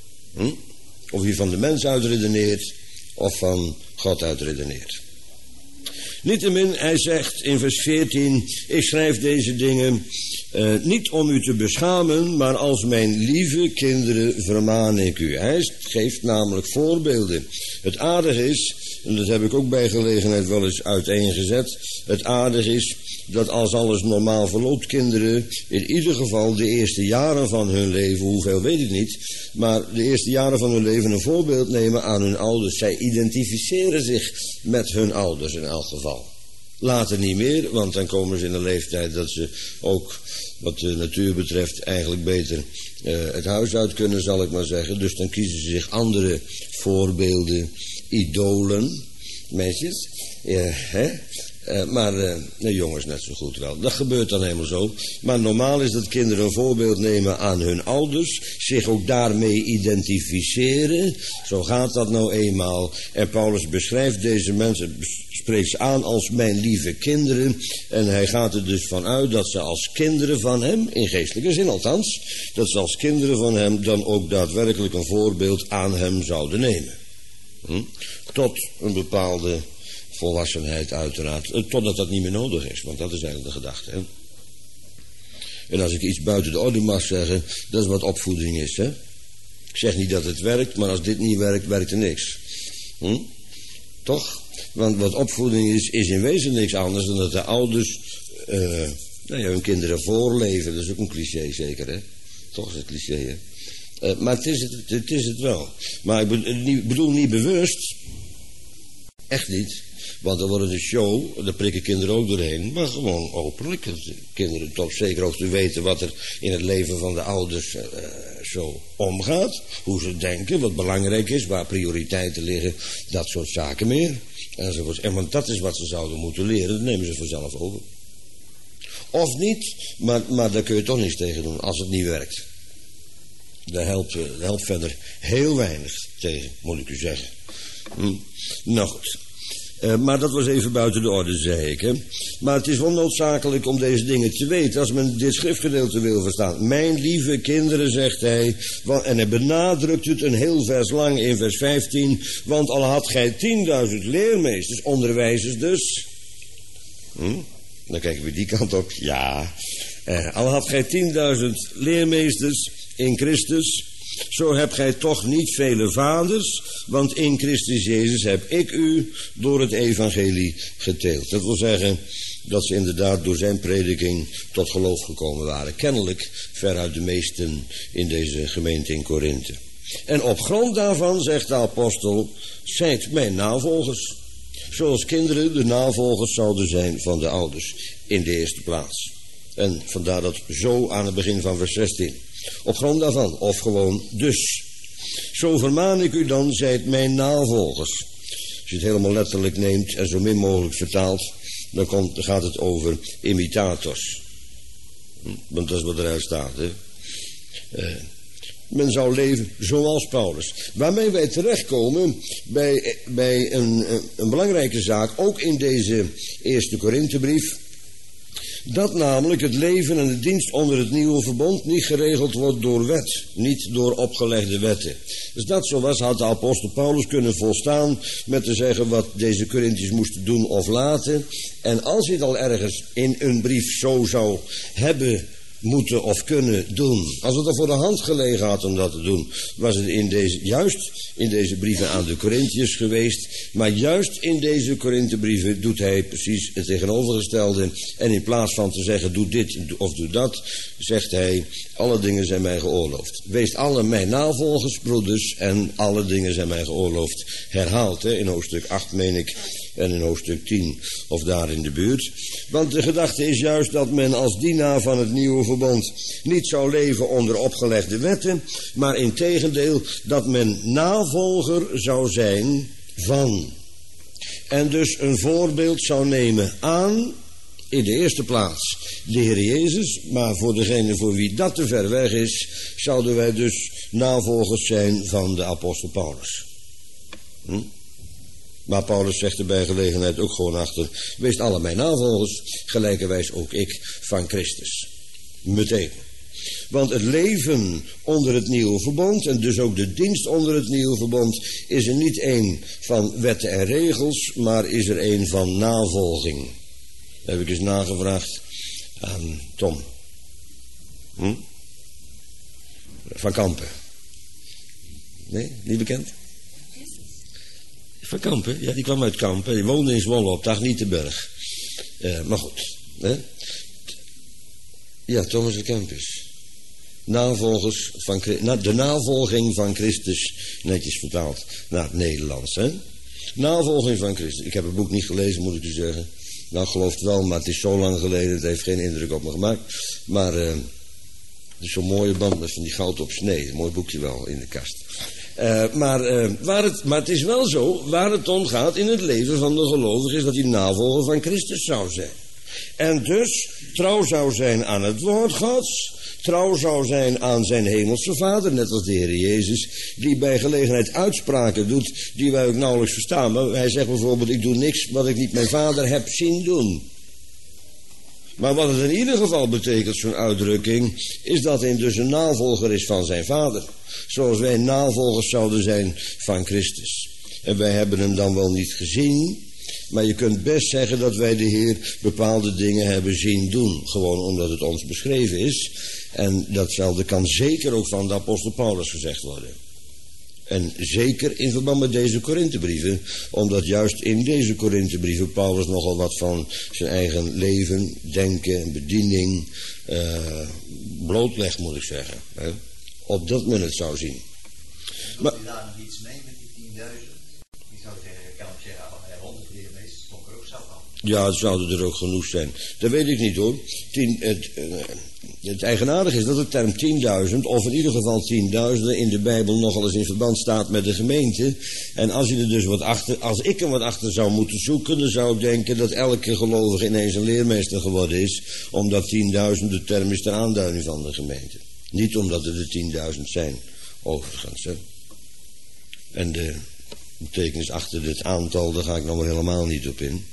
Of je van de mens uitredeneert, of van God uitredeneert. Niettemin, hij zegt in vers 14, ik schrijf deze dingen niet om u te beschamen, maar als mijn lieve kinderen vermaan ik u. Hij geeft namelijk voorbeelden. Het aardige is, en dat heb ik ook bij gelegenheid wel eens uiteengezet, het aardige is dat als alles normaal verloopt, kinderen in ieder geval de eerste jaren van hun leven, hoeveel weet ik niet, maar de eerste jaren van hun leven een voorbeeld nemen aan hun ouders. Zij identificeren zich met hun ouders in elk geval. Later niet meer, want dan komen ze in een leeftijd dat ze ook, wat de natuur betreft, eigenlijk beter het huis uit kunnen, zal ik maar zeggen. Dus dan kiezen ze zich andere voorbeelden, idolen, meisjes. Nee, jongens net zo goed wel. Dat gebeurt dan helemaal zo. Maar normaal is dat kinderen een voorbeeld nemen aan hun ouders. Zich ook daarmee identificeren. Zo gaat dat nou eenmaal. En Paulus beschrijft deze mensen, spreekt ze aan als mijn lieve kinderen. En hij gaat er dus vanuit dat ze als kinderen van hem, in geestelijke zin althans, dat ze als kinderen van hem dan ook daadwerkelijk een voorbeeld aan hem zouden nemen. Tot een bepaalde volwassenheid uiteraard. Totdat dat niet meer nodig is, want dat is eigenlijk de gedachte. Hè? En als ik iets buiten de orde mag zeggen, dat is wat opvoeding is. Hè? Ik zeg niet dat het werkt, maar als dit niet werkt, werkt er niks. Toch? Want wat opvoeding is in wezen niks anders dan dat de ouders hun kinderen voorleven. Dat is ook een cliché zeker, hè? Toch is het cliché, hè? Maar het is het wel. Maar ik bedoel niet bewust. Echt niet. Want dan wordt het een show, daar prikken kinderen ook doorheen. Maar gewoon openlijk. Kinderen tot op zekere hoogte weten wat er in het leven van de ouders zo omgaat. Hoe ze denken, wat belangrijk is, waar prioriteiten liggen. Dat soort zaken meer. Enzovoort. En want dat is wat ze zouden moeten leren. Dat nemen ze vanzelf over. Of niet, maar daar kun je toch niets tegen doen als het niet werkt. Daar helpt verder heel weinig tegen, moet ik u zeggen. Nou goed. Maar dat was even buiten de orde, zei ik. Hè? Maar het is wel noodzakelijk om deze dingen te weten als men dit schriftgedeelte wil verstaan. Mijn lieve kinderen, zegt hij, en hij benadrukt het een heel vers lang in vers 15. Want al had gij 10.000 leermeesters, onderwijzers dus. Dan kijken we die kant op. Ja. Al had gij 10.000 leermeesters in Christus, zo hebt gij toch niet vele vaders, want in Christus Jezus heb ik u door het evangelie geteeld. Dat wil zeggen dat ze inderdaad door zijn prediking tot geloof gekomen waren. Kennelijk veruit de meesten in deze gemeente in Korinthe. En op grond daarvan, zegt de apostel, zijt mijn navolgers. Zoals kinderen de navolgers zouden zijn van de ouders in de eerste plaats. En vandaar dat zo aan het begin van vers 16. Op grond daarvan, of gewoon dus. Zo vermaan ik u dan, zijt mijn navolgers. Als je het helemaal letterlijk neemt en zo min mogelijk vertaalt, dan gaat het over imitators. Want dat is wat eruit staat. Hè? Men zou leven zoals Paulus. Waarmee wij terechtkomen bij een belangrijke zaak, ook in deze eerste Korinthebrief. Dat namelijk het leven en de dienst onder het nieuwe verbond niet geregeld wordt door wet. Niet door opgelegde wetten. Dus dat zo was, had de apostel Paulus kunnen volstaan met te zeggen wat deze Korinthiërs moesten doen of laten. En als hij het al ergens in een brief zo zou hebben moeten of kunnen doen, als het er voor de hand gelegen had om dat te doen, was het juist in deze brieven aan de Korinthiërs geweest. Maar juist in deze Korinthebrieven doet hij precies het tegenovergestelde. En in plaats van te zeggen doe dit of doe dat, zegt hij alle dingen zijn mij geoorloofd. Wees alle mijn navolgers, broeders, en alle dingen zijn mij geoorloofd. Herhaald in hoofdstuk 8 meen ik. En in hoofdstuk 10 of daar in de buurt. Want de gedachte is juist dat men als dienaar van het nieuwe verbond niet zou leven onder opgelegde wetten, maar integendeel dat men navolger zou zijn van. En dus een voorbeeld zou nemen aan, in de eerste plaats, de Heer Jezus. Maar voor degene voor wie dat te ver weg is, zouden wij dus navolgers zijn van de apostel Paulus. Maar Paulus zegt er bij gelegenheid ook gewoon achter, wees alle mijn navolgers, gelijkerwijs ook ik van Christus. Meteen. Want het leven onder het nieuwe verbond, en dus ook de dienst onder het nieuwe verbond, is er niet één van wetten en regels, maar is er één van navolging. Dat heb ik eens nagevraagd aan Tom. Van Kampen. Nee, niet bekend? Van Kampen, ja, die kwam uit Kampen. Die woonde in Zwolle op Agnietenberg. Maar goed. Hè? Ja, Thomas de Kempis. Navolgers van de navolging van Christus, netjes vertaald naar het Nederlands. Hè? Navolging van Christus. Ik heb het boek niet gelezen, moet ik u zeggen. Nou, ik geloof het wel, maar het is zo lang geleden. Het heeft geen indruk op me gemaakt. Maar het is zo'n mooie band met van die goud op snee. Een mooi boekje wel in de kast. Maar het is wel zo, waar het om gaat in het leven van de gelovige, is dat hij navolger van Christus zou zijn. En dus trouw zou zijn aan het woord Gods, trouw zou zijn aan zijn hemelse Vader, net als de Heer Jezus, die bij gelegenheid uitspraken doet die wij ook nauwelijks verstaan. Maar hij zegt bijvoorbeeld, ik doe niks wat ik niet mijn Vader heb zien doen. Maar wat het in ieder geval betekent, zo'n uitdrukking, is dat hij dus een navolger is van zijn Vader. Zoals wij navolgers zouden zijn van Christus. En wij hebben hem dan wel niet gezien, maar je kunt best zeggen dat wij de Heer bepaalde dingen hebben zien doen. Gewoon omdat het ons beschreven is. En datzelfde kan zeker ook van de apostel Paulus gezegd worden. En zeker in verband met deze Korinthebrieven, omdat juist in deze Korinthebrieven Paulus nogal wat van zijn eigen leven, denken en bediening blootlegt, moet ik zeggen. Hè? Opdat men het zou zien.
Maar doet u daar nog iets mee met die 10.000? Ik zou zeggen, ik kan op zeggen, 100 leermeesters, toch er ook zo van.
Ja, het zouden er ook genoeg zijn. Dat weet ik niet hoor. Het eigenaardige is dat de term 10.000, of in ieder geval 10.000, in de Bijbel nogal eens in verband staat met de gemeente. En als ik er wat achter zou moeten zoeken, dan zou ik denken dat elke gelovige ineens een leermeester geworden is, omdat 10.000 de term is ter aanduiding van de gemeente. Niet omdat er de 10.000 zijn, overigens. Hè. En de betekenis achter dit aantal, daar ga ik nog maar helemaal niet op in.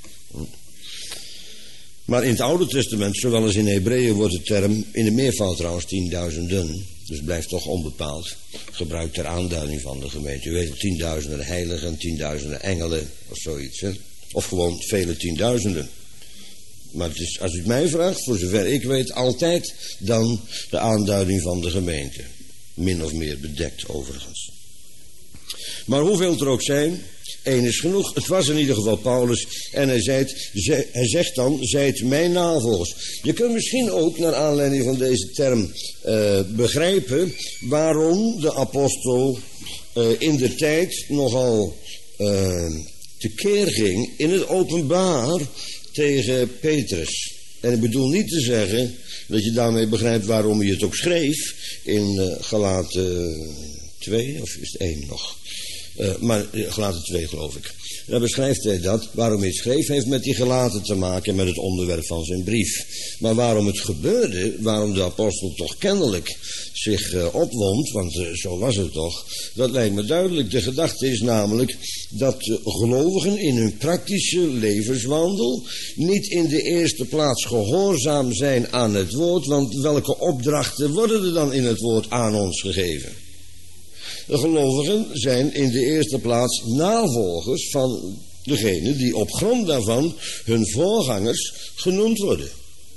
Maar in het Oude Testament, zowel als in Hebreeën, wordt de term, in de meervoud trouwens, 10.000'en, dus blijft toch onbepaald, gebruikt ter aanduiding van de gemeente. U weet, 10.000'en heiligen, 10.000'en engelen, of zoiets. Hè? Of gewoon vele 10.000'en. Maar het is, als u het mij vraagt, voor zover ik weet, altijd dan de aanduiding van de gemeente. Min of meer bedekt, overigens. Maar hoeveel er ook zijn, één is genoeg. Het was in ieder geval Paulus. En hij zegt dan, zijt mijn navolgers. Je kunt misschien ook, naar aanleiding van deze term, begrijpen waarom de apostel in de tijd nogal tekeer ging in het openbaar tegen Petrus. En ik bedoel niet te zeggen dat je daarmee begrijpt waarom hij het ook schreef in Galaten 2, of is het 1 nog? Maar Galaten 2 geloof ik. Daar beschrijft hij dat. Waarom hij het schreef heeft met die Galaten te maken, met het onderwerp van zijn brief. Maar waarom het gebeurde, waarom de apostel toch kennelijk zich opwond, want zo was het toch, dat lijkt me duidelijk. De gedachte is namelijk dat gelovigen in hun praktische levenswandel niet in de eerste plaats gehoorzaam zijn aan het woord, want welke opdrachten worden er dan in het woord aan ons gegeven? De gelovigen zijn in de eerste plaats navolgers van degene die op grond daarvan hun voorgangers genoemd worden.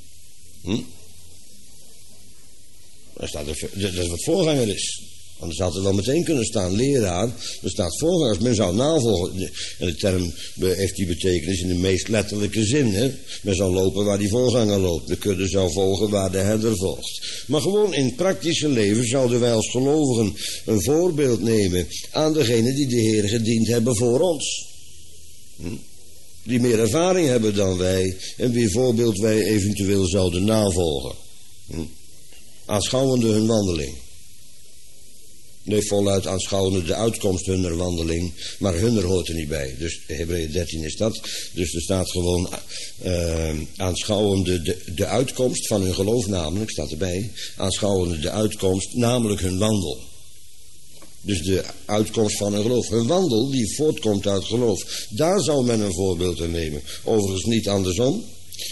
Dat is wat voorganger is. Anders had er wel meteen kunnen staan leraar. Er staat voorgangers. Men zou navolgen. En de term heeft die betekenis in de meest letterlijke zin. Hè? Men zou lopen waar die voorganger loopt. De kudde zou volgen waar de herder volgt. Maar gewoon in het praktische leven zouden wij als gelovigen een voorbeeld nemen aan degenen die de Heer gediend hebben voor ons. Die meer ervaring hebben dan wij en wie voorbeeld wij eventueel zouden navolgen. Aanschouwende hun wandeling. Nee, voluit aanschouwende de uitkomst hunner wandeling, maar hunner hoort er niet bij. Dus Hebreeën 13 is dat. Dus er staat gewoon aanschouwende de uitkomst van hun geloof, namelijk, staat erbij, aanschouwende de uitkomst, namelijk hun wandel. Dus de uitkomst van hun geloof. Hun wandel die voortkomt uit geloof. Daar zou men een voorbeeld aan nemen. Overigens niet andersom.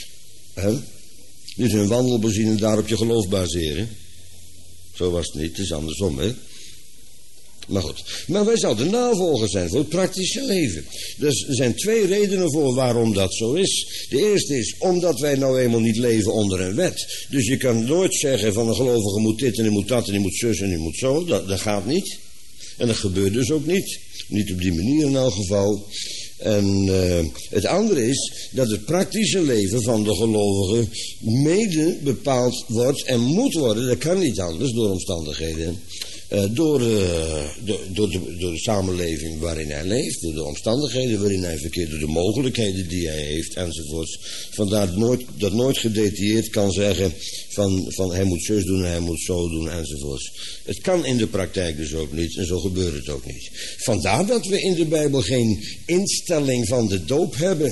Niet hun wandel bezien en daarop je geloof baseren. Zo was het niet, het is andersom, hè. Maar goed, maar wij zouden navolgers zijn voor het praktische leven. Dus er zijn 2 redenen voor waarom dat zo is. De eerste is omdat wij nou eenmaal niet leven onder een wet. Dus je kan nooit zeggen van een gelovige moet dit en die moet dat en die moet zus en die moet zo. Dat gaat niet. En dat gebeurt dus ook niet. Niet op die manier in elk geval. En het andere is dat het praktische leven van de gelovigen mede bepaald wordt en moet worden, dat kan niet anders door omstandigheden, door de samenleving waarin hij leeft, door de omstandigheden waarin hij verkeert, door de mogelijkheden die hij heeft enzovoorts. Vandaar dat nooit gedetailleerd kan zeggen van hij moet zus doen en hij moet zo doen enzovoorts. Het kan in de praktijk dus ook niet en zo gebeurt het ook niet. Vandaar dat we in de Bijbel geen instelling van de doop hebben.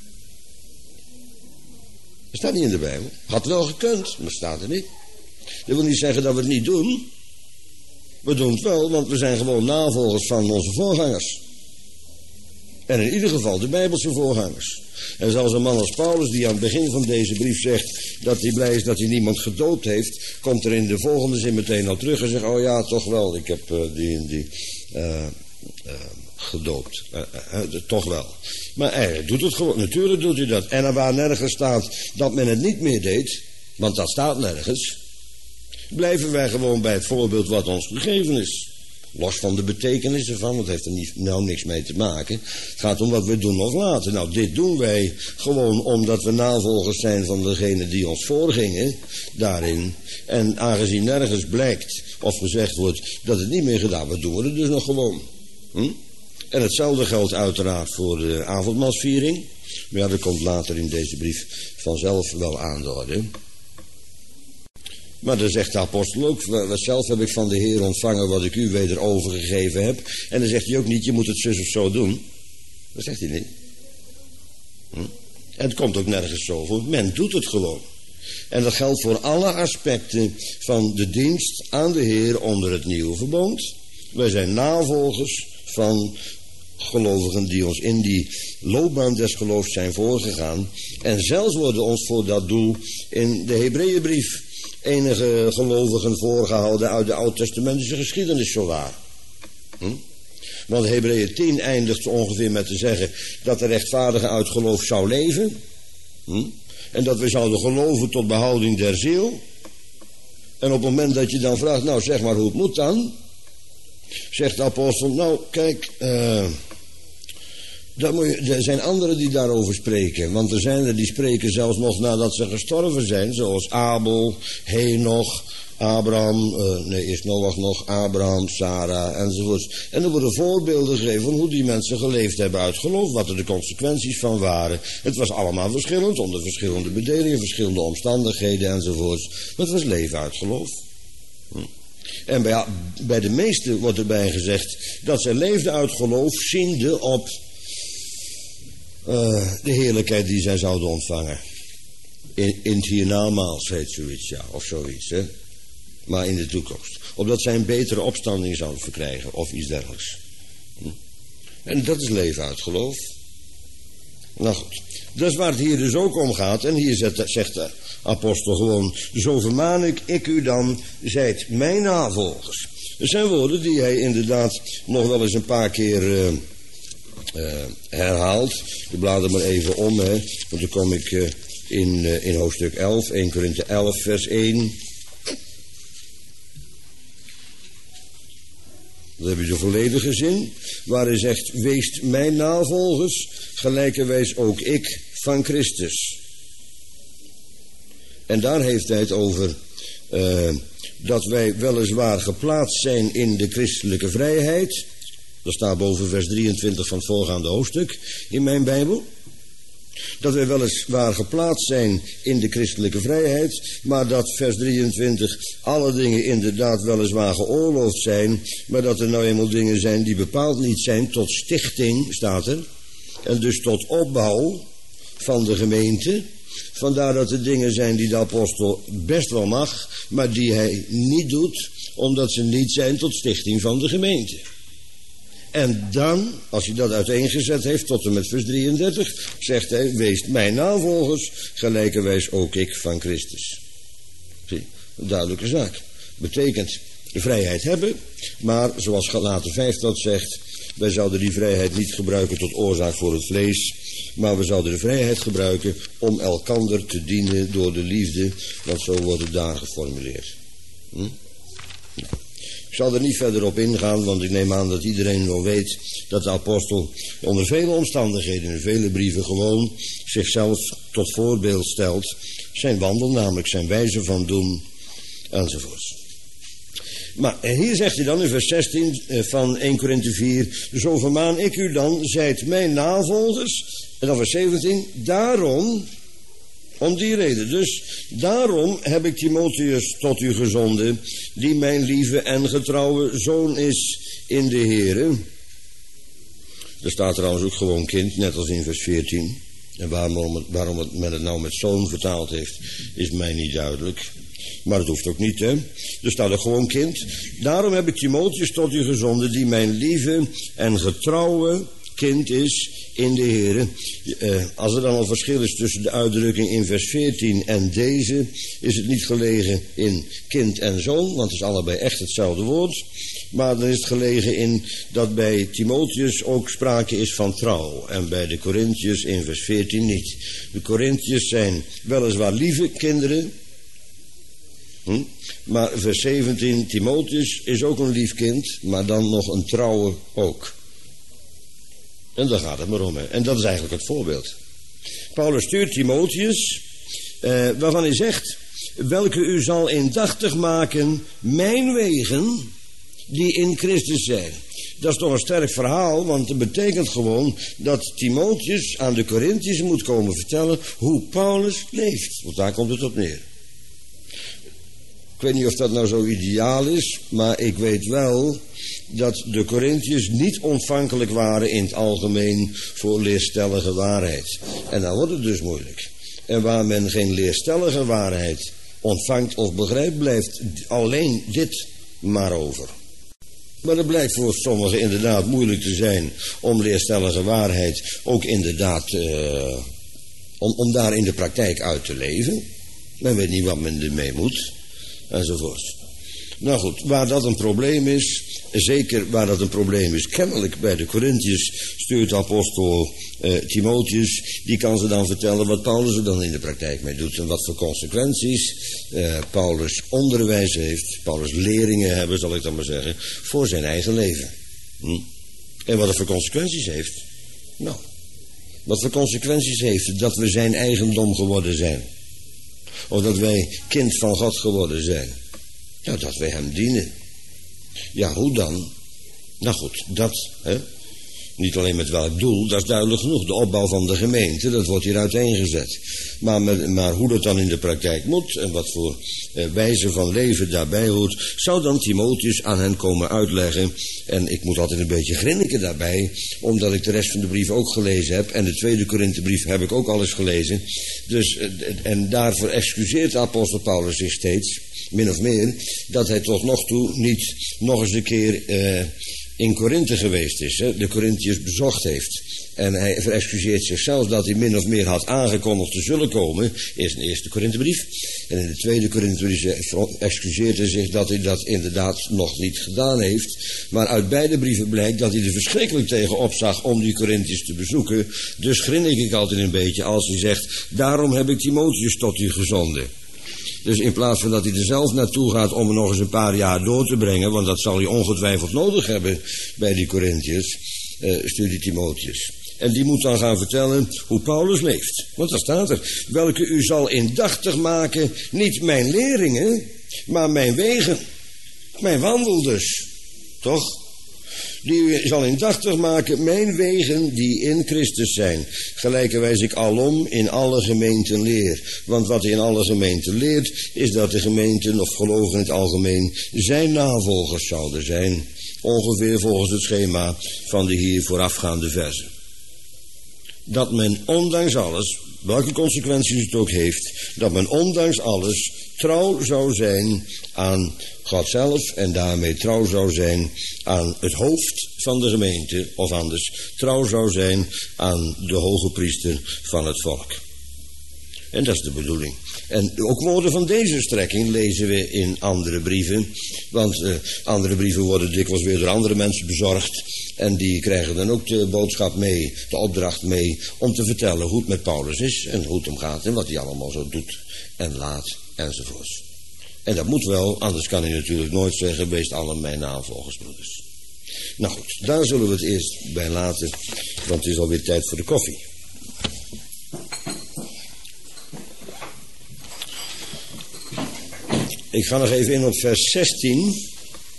Dat staat niet in de Bijbel. Had wel gekund, maar staat er niet. Dat wil niet zeggen dat we het niet doen. We doen het wel, want we zijn gewoon navolgers van onze voorgangers. En in ieder geval de Bijbelse voorgangers. En zelfs een man als Paulus, die aan het begin van deze brief zegt dat hij blij is dat hij niemand gedoopt heeft, komt er in de volgende zin meteen al terug en zegt, oh ja, toch wel, ik heb die en die gedoopt. Toch wel. Maar hij doet het gewoon, natuurlijk doet hij dat. En waar nergens staat dat men het niet meer deed, want dat staat nergens, blijven wij gewoon bij het voorbeeld wat ons gegeven is. Los van de betekenis ervan, dat heeft er niks mee te maken. Het gaat om wat we doen of laten. Nou, dit doen wij gewoon omdat we navolgers zijn van degene die ons voorgingen daarin. En aangezien nergens blijkt of gezegd wordt dat het niet meer gedaan wordt, doen we het dus nog gewoon. En hetzelfde geldt uiteraard voor de avondmaalsviering. Maar ja, dat komt later in deze brief vanzelf wel aan de orde. Maar dan zegt de apostel ook, zelf heb ik van de Heer ontvangen wat ik u weder overgegeven heb. En dan zegt hij ook niet, je moet het zus of zo doen. Dat zegt hij niet. En het komt ook nergens zo voor. Men doet het gewoon. En dat geldt voor alle aspecten van de dienst aan de Heer onder het nieuwe verbond. Wij zijn navolgers van gelovigen die ons in die loopbaan des geloofs zijn voorgegaan. En zelfs worden ons voor dat doel in de Hebreeënbrief enige gelovigen voorgehouden uit de oud-testamentische geschiedenis zowaar. Want Hebreeën 10 eindigt ongeveer met te zeggen dat de rechtvaardige uit geloof zou leven. En dat we zouden geloven tot behouding der ziel. En op het moment dat je dan vraagt, nou zeg maar hoe het moet dan, zegt de apostel, nou kijk, er zijn anderen die daarover spreken. Want er zijn er die spreken zelfs nog nadat ze gestorven zijn. Zoals Abel, Henoch, Abraham, eerst Noach nog, Abraham, Sarah enzovoorts. En er worden voorbeelden gegeven van hoe die mensen geleefd hebben uit geloof. Wat er de consequenties van waren. Het was allemaal verschillend, onder verschillende bedelingen, verschillende omstandigheden enzovoorts. Maar het was leven uit geloof. En bij de meesten wordt erbij gezegd dat zij leefden uit geloof, ziende op de heerlijkheid die zij zouden ontvangen. In het hiernamaals heet zoiets, ja, of zoiets, hè. Maar in de toekomst. Opdat zij een betere opstanding zouden verkrijgen, of iets dergelijks. En dat is leven uit geloof. Nou goed, dat is waar het hier dus ook om gaat. En hier zegt de apostel gewoon, zo vermaan ik u dan, zijt mijn navolgers. Dat zijn woorden die hij inderdaad nog wel eens een paar keer herhaalt. Ik blader maar even om, hè, want dan kom ik in hoofdstuk 11, 1 Korinthe 11, vers 1. Dan heb je de volledige zin, waar hij zegt, weest mijn navolgers, gelijkerwijs ook ik van Christus. En daar heeft hij het over dat wij weliswaar geplaatst zijn in de christelijke vrijheid. Dat staat boven vers 23 van het voorgaande hoofdstuk in mijn Bijbel. Dat wij weliswaar geplaatst zijn in de christelijke vrijheid, maar dat vers 23 alle dingen inderdaad weliswaar geoorloofd zijn, maar dat er nou eenmaal dingen zijn die bepaald niet zijn tot stichting, staat er, en dus tot opbouw van de gemeente. Vandaar dat er dingen zijn die de apostel best wel mag, maar die hij niet doet, omdat ze niet zijn tot stichting van de gemeente. En dan, als hij dat uiteengezet heeft tot en met vers 33, zegt hij, wees mijn navolgers, gelijkerwijs ook ik van Christus. Zie, een duidelijke zaak. Betekent vrijheid hebben, maar zoals Galaten 5 dat zegt, wij zouden die vrijheid niet gebruiken tot oorzaak voor het vlees, maar we zouden de vrijheid gebruiken om elkander te dienen door de liefde, want zo wordt het daar geformuleerd. Ik zal er niet verder op ingaan, want ik neem aan dat iedereen wel weet dat de apostel onder vele omstandigheden in vele brieven gewoon zichzelf tot voorbeeld stelt. Zijn wandel, namelijk zijn wijze van doen, enzovoorts. Maar hier zegt hij dan in vers 16 van 1 Korinthe 4... Zo vermaan ik u dan, zijt mijn navolgers. En dan vers 17, daarom, om die reden. Dus daarom heb ik Timotheus tot u gezonden... die mijn lieve en getrouwe zoon is in de Here. Er staat trouwens ook gewoon kind, net als in vers 14... En waarom men het nou met zoon vertaald heeft, is mij niet duidelijk. Maar het hoeft ook niet, hè. Er staat er gewoon kind. Daarom heb ik Timotheus tot u gezonden, die mijn lieve en getrouwe kind is in de Here. Als er dan al verschil is tussen de uitdrukking in vers 14 en deze, is het niet gelegen in kind en zoon, want het is allebei echt hetzelfde woord. Maar dan is het gelegen in dat bij Timotheus ook sprake is van trouw. En bij de Korinthiërs in vers 14 niet. De Korinthiërs zijn weliswaar lieve kinderen. Maar vers 17, Timotheus is ook een lief kind, maar dan nog een trouwe ook. En daar gaat het maar om. Hè. En dat is eigenlijk het voorbeeld. Paulus stuurt Timotheus, waarvan hij zegt... welke u zal indachtig maken mijn wegen die in Christus zijn. Dat is toch een sterk verhaal, want het betekent gewoon dat Timotheus aan de Korinthiërs moet komen vertellen hoe Paulus leeft. Want daar komt het op neer. Ik weet niet of dat nou zo ideaal is, maar ik weet wel dat de Korinthiërs niet ontvankelijk waren in het algemeen voor leerstellige waarheid. En dan wordt het dus moeilijk. En waar men geen leerstellige waarheid ontvangt of begrijpt, blijft alleen dit maar over. Maar het blijkt voor sommigen inderdaad moeilijk te zijn om leerstellige waarheid ook inderdaad, om daar in de praktijk uit te leven. Men weet niet wat men ermee moet, enzovoort. Nou goed, waar dat een probleem is, zeker waar dat een probleem is, kennelijk bij de Korinthiërs, stuurt de apostel Timotheus, die kan ze dan vertellen wat Paulus er dan in de praktijk mee doet en wat voor consequenties Paulus onderwijs heeft, Paulus leringen hebben, zal ik dan maar zeggen, voor zijn eigen leven. En wat het voor consequenties heeft? Nou, wat voor consequenties heeft het dat we zijn eigendom geworden zijn? Of dat wij kind van God geworden zijn? Ja, dat wij hem dienen. Ja, hoe dan? Nou goed, dat, hè? Niet alleen met welk doel, dat is duidelijk genoeg. De opbouw van de gemeente, dat wordt hier uiteengezet. Maar hoe dat dan in de praktijk moet en wat voor wijze van leven daarbij hoort, zou dan Timotheus aan hen komen uitleggen. En ik moet altijd een beetje grinniken daarbij, omdat ik de rest van de brief ook gelezen heb. En de tweede Korinthebrief heb ik ook al eens gelezen. Dus, en daarvoor excuseert de apostel Paulus zich steeds, min of meer, dat hij tot nog toe niet nog eens een keer in Korinthe geweest is, hè, de Korinthiërs bezocht heeft. En hij verexcuseert zichzelf dat hij min of meer had aangekondigd te zullen komen. Eerst in de eerste Korinthebrief. En in de tweede Korinthebrief excuseert hij zich dat hij dat inderdaad nog niet gedaan heeft. Maar uit beide brieven blijkt dat hij er verschrikkelijk tegen opzag om die Korinthiërs te bezoeken. Dus grinnik ik altijd een beetje als hij zegt, daarom heb ik Timotheus tot u gezonden. Dus in plaats van dat hij er zelf naartoe gaat om er nog eens een paar jaar door te brengen, want dat zal hij ongetwijfeld nodig hebben bij die Korinthiërs, stuurt hij Timotheus. En die moet dan gaan vertellen hoe Paulus leeft. Want daar staat er, welke u zal indachtig maken, niet mijn leringen, maar mijn wegen. Mijn wandel dus. Toch? Die u zal indachtig maken, mijn wegen die in Christus zijn. Gelijkerwijs ik alom in alle gemeenten leer. Want wat hij in alle gemeenten leert, is dat de gemeenten of gelovigen in het algemeen zijn navolgers zouden zijn. Ongeveer volgens het schema van de hier voorafgaande verzen. Dat men ondanks alles, welke consequenties het ook heeft, dat men ondanks alles trouw zou zijn aan God zelf en daarmee trouw zou zijn aan het hoofd van de gemeente, of anders trouw zou zijn aan de hoge priester van het volk. En dat is de bedoeling. En ook woorden van deze strekking lezen we in andere brieven, want andere brieven worden dikwijls weer door andere mensen bezorgd en die krijgen dan ook de boodschap mee, de opdracht mee, om te vertellen hoe het met Paulus is en hoe het hem gaat en wat hij allemaal zo doet en laat enzovoorts. En dat moet wel, anders kan hij natuurlijk nooit zeggen, wees allen mijn navolgers, broeders. Nou goed, daar zullen we het eerst bij laten, want het is alweer tijd voor de koffie. Ik ga nog even in op vers 16.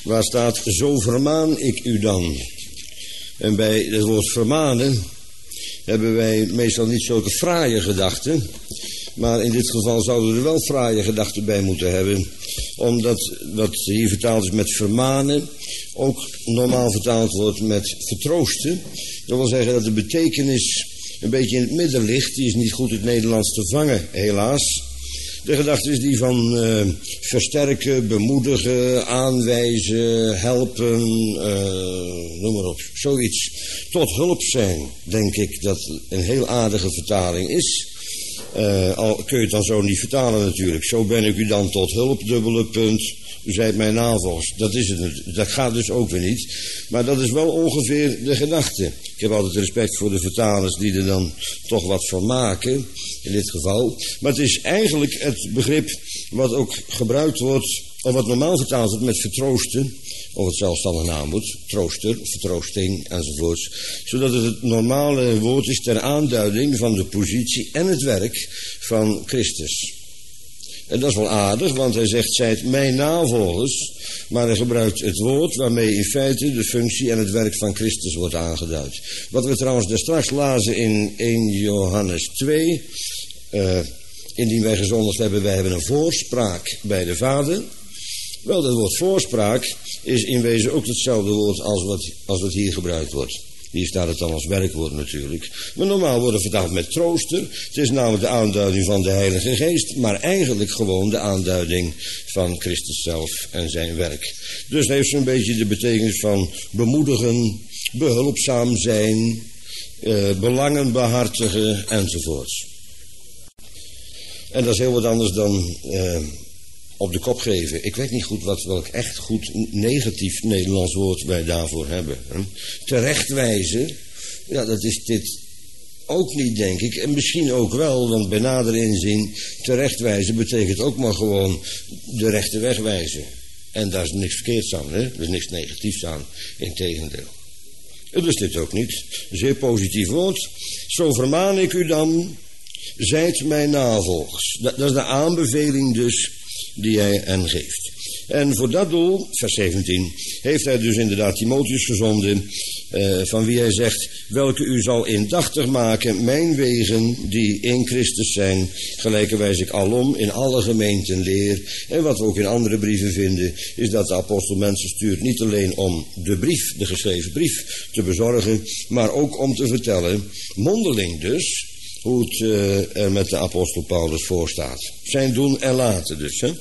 waar staat, zo vermaan ik u dan. En bij het woord vermanen hebben wij meestal niet zulke fraaie gedachten. Maar in dit geval zouden we er wel fraaie gedachten bij moeten hebben. Omdat wat hier vertaald is met vermanen ook normaal vertaald wordt met vertroosten. Dat wil zeggen dat de betekenis een beetje in het midden ligt. Die is niet goed in het Nederlands te vangen, helaas. De gedachte is die van versterken, bemoedigen, aanwijzen, helpen, noem maar op. Zoiets. Tot hulp zijn, denk ik, dat een heel aardige vertaling is. Al kun je het dan zo niet vertalen natuurlijk. Zo ben ik u dan tot hulp, dubbele punt. U zijt mijn navolgers. Dat is het. Dat gaat dus ook weer niet. Maar dat is wel ongeveer de gedachte. Ik heb altijd respect voor de vertalers die er dan toch wat van maken. In dit geval. Maar het is eigenlijk het begrip wat ook gebruikt wordt, of wat normaal vertaald wordt met vertroosten. Of het zelfstandig naamwoord, trooster, vertroosting enzovoorts. Zodat het normale woord is ter aanduiding van de positie en het werk van Christus. En dat is wel aardig, want hij zegt, zijt mijn navolgers. Maar hij gebruikt het woord waarmee in feite de functie en het werk van Christus wordt aangeduid. Wat we trouwens daar straks lazen in 1 Johannes 2. Indien wij gezondigd hebben, wij hebben een voorspraak bij de Vader. Wel, dat woord voorspraak is in wezen ook hetzelfde woord als wat hier gebruikt wordt. Hier staat het dan als werkwoord natuurlijk. Maar normaal wordt het vertaald met trooster. Het is namelijk de aanduiding van de Heilige Geest, maar eigenlijk gewoon de aanduiding van Christus zelf en zijn werk. Dus het heeft zo'n beetje de betekenis van bemoedigen, behulpzaam zijn, belangen behartigen enzovoorts. En dat is heel wat anders dan op de kop geven. Ik weet niet goed welk echt goed negatief Nederlands woord wij daarvoor hebben. Terechtwijzen, ja, dat is dit ook niet, denk ik. En misschien ook wel, want bij nader inzien, terechtwijzen betekent ook maar gewoon de rechte weg wijzen. En daar is niks verkeerds aan, hè? Er is niks negatiefs aan, integendeel. Dus dit ook niet. Een zeer positief woord. Zo vermaan ik u dan, zijt mijn navolgers. Dat is de aanbeveling dus die hij hen geeft. En voor dat doel, vers 17, heeft hij dus inderdaad Timotheus gezonden, van wie hij zegt, welke u zal indachtig maken mijn wegen die in Christus zijn, gelijkerwijs ik alom in alle gemeenten leer. En wat we ook in andere brieven vinden, is dat de apostel mensen stuurt niet alleen om de brief, de geschreven brief, te bezorgen, maar ook om te vertellen, mondeling dus, hoe het er met de apostel Paulus voor staat. Zijn doen en laten dus, hè.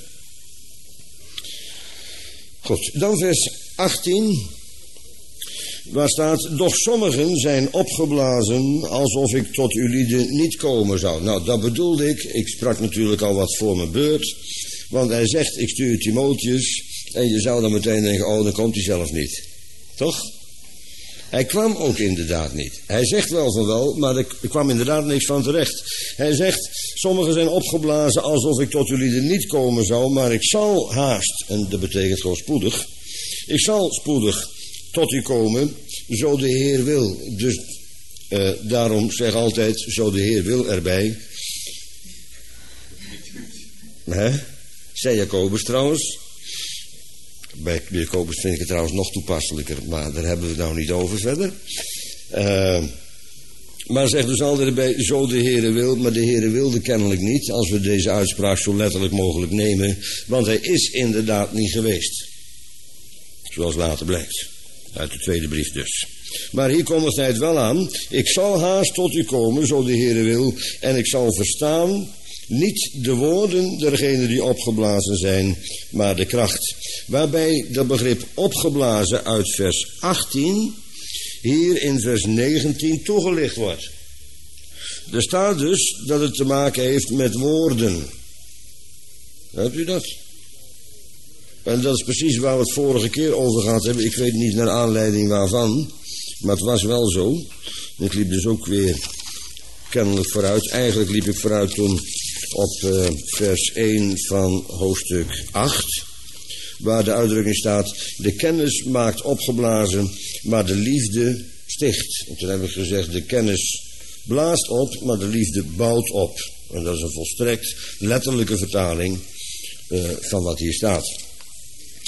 Goed, dan vers 18, waar staat, doch sommigen zijn opgeblazen alsof ik tot ulieden niet komen zou. Nou, dat bedoelde ik sprak natuurlijk al wat voor mijn beurt, want hij zegt, ik stuur Timotheus, en je zou dan meteen denken, oh, dan komt hij zelf niet. Toch? Hij kwam ook inderdaad niet. Hij zegt wel van wel, maar er kwam inderdaad niks van terecht. Hij zegt, sommigen zijn opgeblazen alsof ik tot jullie er niet komen zou, maar ik zal haast, en dat betekent gewoon spoedig, ik zal spoedig tot u komen, zo de Heer wil. Dus daarom zeg altijd, zo de Heer wil erbij. Zei Jacobus trouwens. Bij Jacobus vind ik het trouwens nog toepasselijker, maar daar hebben we het nou niet over verder. Maar zeg dus altijd erbij, zo de Heere wil, maar de Heere wilde kennelijk niet, als we deze uitspraak zo letterlijk mogelijk nemen, want hij is inderdaad niet geweest. Zoals later blijkt, uit de tweede brief dus. Maar hier kondigt hij het wel aan, ik zal haast tot u komen, zo de Heere wil, en ik zal verstaan, niet de woorden dergenen die opgeblazen zijn, maar de kracht. Waarbij dat begrip opgeblazen uit vers 18 hier in vers 19 toegelicht wordt. Er staat dus dat het te maken heeft met woorden. Hebt u dat? En dat is precies waar we het vorige keer over gehad hebben. Ik weet niet naar aanleiding waarvan, maar het was wel zo. Ik liep dus ook weer kennelijk vooruit. Eigenlijk liep ik vooruit toen op vers 1 van hoofdstuk 8, waar de uitdrukking staat, de kennis maakt opgeblazen, maar de liefde sticht. En toen hebben we gezegd, de kennis blaast op, maar de liefde bouwt op. En dat is een volstrekt letterlijke vertaling van wat hier staat.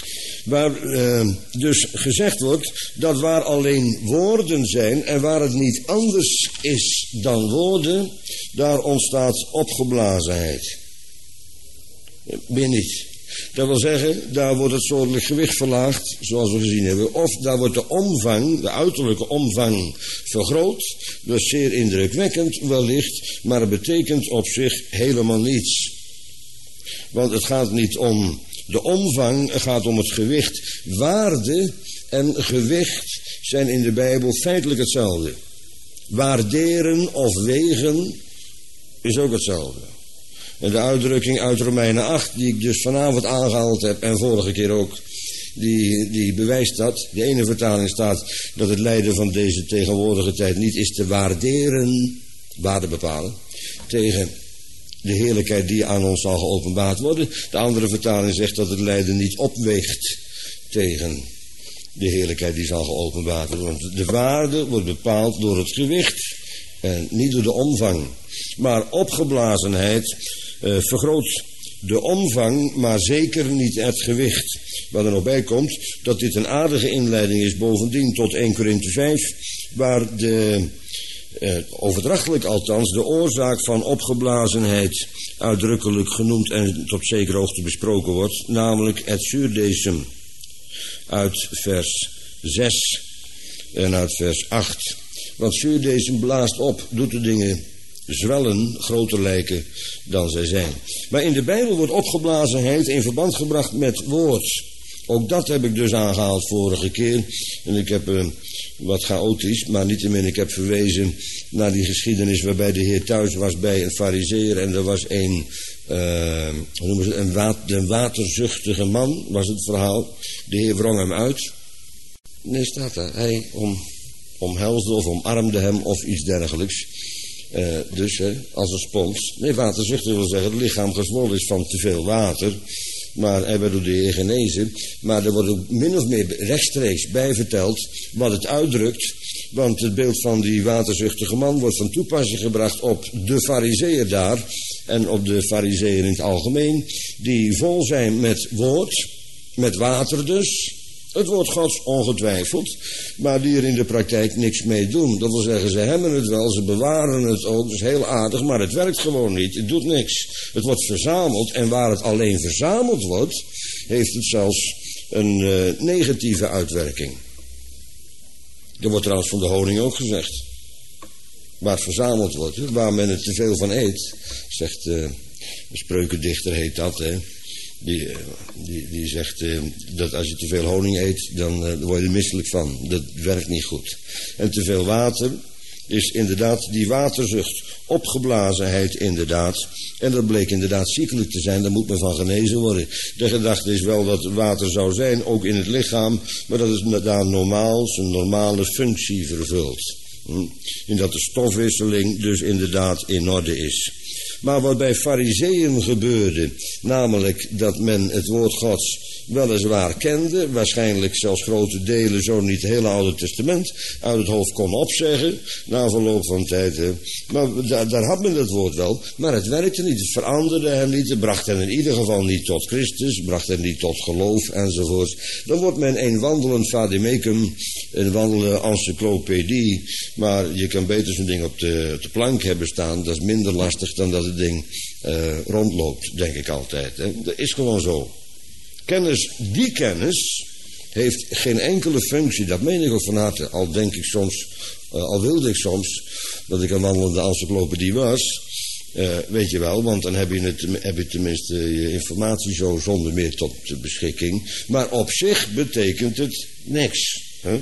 Waar dus gezegd wordt dat waar alleen woorden zijn en waar het niet anders is dan woorden, daar ontstaat opgeblazenheid. Meer niet. Dat wil zeggen, daar wordt het soortelijk gewicht verlaagd, zoals we gezien hebben. Of daar wordt de omvang, de uiterlijke omvang, vergroot. Dat is zeer indrukwekkend wellicht, maar het betekent op zich helemaal niets. Want het gaat niet om de omvang, het gaat om het gewicht. Waarde en gewicht zijn in de Bijbel feitelijk hetzelfde. Waarderen of wegen is ook hetzelfde. En de uitdrukking uit Romeinen 8, die ik dus vanavond aangehaald heb en vorige keer ook, die bewijst dat. De ene vertaling staat dat het lijden van deze tegenwoordige tijd niet is te waarderen, waarde bepalen, tegen de heerlijkheid die aan ons zal geopenbaard worden. De andere vertaling zegt dat het lijden niet opweegt tegen de heerlijkheid die zal geopenbaard worden. Want de waarde wordt bepaald door het gewicht en niet door de omvang. Maar opgeblazenheid vergroot de omvang, maar zeker niet het gewicht. Waar er nog bij komt dat dit een aardige inleiding is bovendien tot 1 Korinthe 5, waar overdrachtelijk althans de oorzaak van opgeblazenheid uitdrukkelijk genoemd en tot zekere hoogte besproken wordt, namelijk het zuurdesem uit vers 6 en uit vers 8. Want zuurdesem blaast op, doet de dingen zwellen, groter lijken dan zij zijn. Maar in de Bijbel wordt opgeblazenheid in verband gebracht met woord. Ook dat heb ik dus aangehaald vorige keer. En ik heb wat chaotisch, maar niettemin ik heb verwezen naar die geschiedenis waarbij de Heer thuis was bij een farizeeër. En er was een waterzuchtige man, was het verhaal. De Heer wrong hem uit. Nee, staat daar. Hij omhelsde of omarmde hem of iets dergelijks. Dus als een spons. Nee, waterzuchtig wil zeggen het lichaam gezwollen is van te veel water. Maar hij werd door de Heer genezen. Maar er wordt ook min of meer rechtstreeks bij verteld wat het uitdrukt. Want het beeld van die waterzuchtige man wordt van toepassing gebracht op de farizeeër daar. En op de farizeeër in het algemeen. Die vol zijn met woord, met water dus. Het woord Gods ongetwijfeld, maar die er in de praktijk niks mee doen. Dat wil zeggen, ze hebben het wel, ze bewaren het ook, dat is heel aardig, maar het werkt gewoon niet, het doet niks. Het wordt verzameld en waar het alleen verzameld wordt, heeft het zelfs een negatieve uitwerking. Dat wordt trouwens van de honing ook gezegd. Waar het verzameld wordt, waar men er te veel van eet, zegt de spreukendichter heet dat, hè. Die zegt dat als je te veel honing eet, dan word je er misselijk van. Dat werkt niet goed. En te veel water is inderdaad die waterzucht, opgeblazenheid inderdaad. En dat bleek inderdaad ziekelijk te zijn, daar moet men van genezen worden. De gedachte is wel dat water zou zijn, ook in het lichaam, maar dat het daar normaal zijn normale functie vervult. En dat de stofwisseling dus inderdaad in orde is. Maar wat bij farizeeën gebeurde, namelijk dat men het woord Gods weliswaar kende, waarschijnlijk zelfs grote delen, zo niet het hele Oude Testament, uit het hoofd kon opzeggen, na verloop van tijd. Maar daar had men het woord wel, maar het werkte niet, het veranderde hen niet, het bracht hen in ieder geval niet tot Christus, bracht hen niet tot geloof enzovoort. Dan wordt men een wandelend vademecum, een wandelende encyclopedie, maar je kan beter zo'n ding op de plank hebben staan, dat is minder lastig dan dat het ding rondloopt, denk ik altijd. Hè. Dat is gewoon zo. Die kennis heeft geen enkele functie, dat meen ik ook van harte, al denk ik soms, al wilde ik soms dat ik een wandelende encyclopedie was, weet je wel, want dan heb je tenminste je informatie zo zonder meer tot de beschikking, maar op zich betekent het niks. Hè?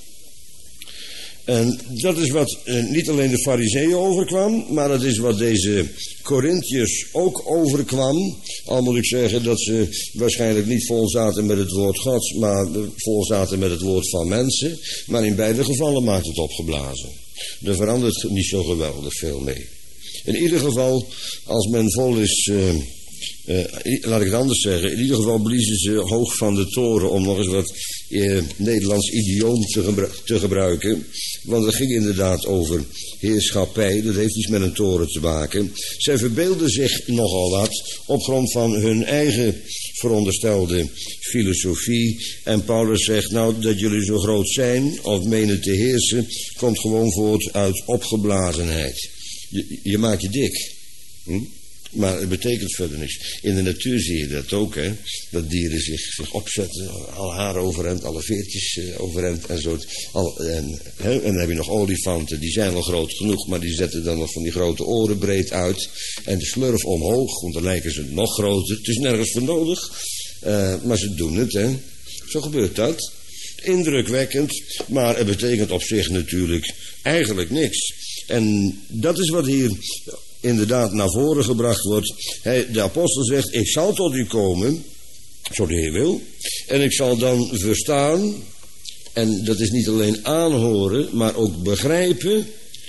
En dat is wat niet alleen de farizeeën overkwam, maar dat is wat deze Korinthiërs ook overkwam. Al moet ik zeggen dat ze waarschijnlijk niet vol zaten met het woord Gods, maar vol zaten met het woord van mensen. Maar in beide gevallen maakt het opgeblazen. Er verandert niet zo geweldig veel mee. In ieder geval, als men vol is, laat ik het anders zeggen, in ieder geval bliezen ze hoog van de toren, om nog eens wat Nederlands idioom te gebruiken. Want het ging inderdaad over heerschappij, dat heeft iets met een toren te maken. Zij verbeelden zich nogal wat op grond van hun eigen veronderstelde filosofie. En Paulus zegt, nou, dat jullie zo groot zijn of menen te heersen, komt gewoon voort uit opgeblazenheid. Je maakt je dik. Maar het betekent verder niks. In de natuur zie je dat ook, hè. Dat dieren zich opzetten, alle haren overeind, alle veertjes overeind en zo. En dan heb je nog olifanten, die zijn al groot genoeg, maar die zetten dan nog van die grote oren breed uit. En de slurf omhoog, want dan lijken ze nog groter. Het is nergens voor nodig, maar ze doen het, hè. Zo gebeurt dat. Indrukwekkend, maar het betekent op zich natuurlijk eigenlijk niks. En dat is wat hier inderdaad naar voren gebracht wordt. De apostel zegt, ik zal tot u komen, zo de Heer wil, en ik zal dan verstaan, en dat is niet alleen aanhoren, maar ook begrijpen,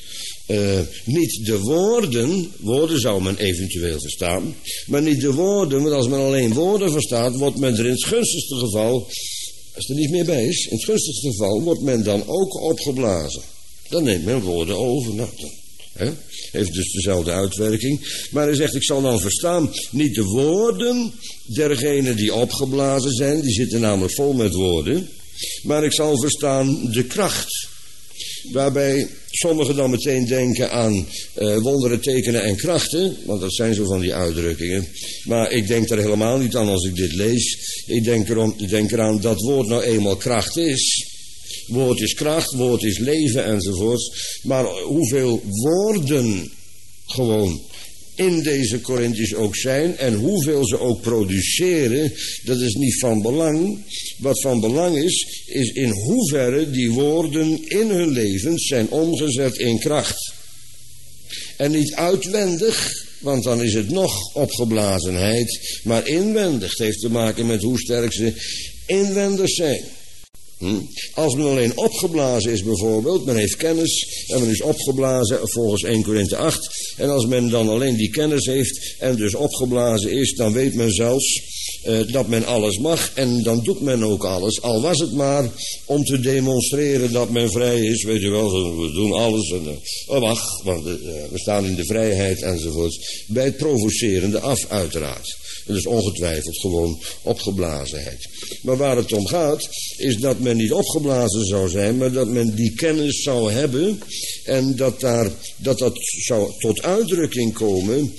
niet de woorden zou men eventueel verstaan, maar niet de woorden, want als men alleen woorden verstaat, wordt men er in het gunstigste geval, als er niet meer bij is, in het gunstigste geval wordt men dan ook opgeblazen. Dan neemt men woorden over, nou dan. Heeft dus dezelfde uitwerking. Maar hij zegt, ik zal dan verstaan, niet de woorden dergenen die opgeblazen zijn, die zitten namelijk vol met woorden, maar ik zal verstaan de kracht. Waarbij sommigen dan meteen denken aan wonderen, tekenen en krachten, want dat zijn zo van die uitdrukkingen. Maar ik denk er helemaal niet aan als ik dit lees. Ik denk eraan dat woord nou eenmaal kracht is. Woord is kracht, woord is leven enzovoort. Maar hoeveel woorden gewoon in deze Korinthiërs ook zijn en hoeveel ze ook produceren, dat is niet van belang. Wat van belang is in hoeverre die woorden in hun levens zijn omgezet in kracht. En niet uitwendig, want dan is het nog opgeblazenheid, maar inwendig. Het heeft te maken met hoe sterk ze inwendig zijn. Als men alleen opgeblazen is bijvoorbeeld, men heeft kennis en men is opgeblazen volgens 1 Korinthe 8. En als men dan alleen die kennis heeft en dus opgeblazen is, dan weet men zelfs dat men alles mag en dan doet men ook alles. Al was het maar om te demonstreren dat men vrij is, weet je wel, we doen alles en mag, want we staan in de vrijheid enzovoort. Bij het provocerende af uiteraard. Dat is ongetwijfeld gewoon opgeblazenheid. Maar waar het om gaat, is dat men niet opgeblazen zou zijn, maar dat men die kennis zou hebben en dat zou tot uitdrukking komen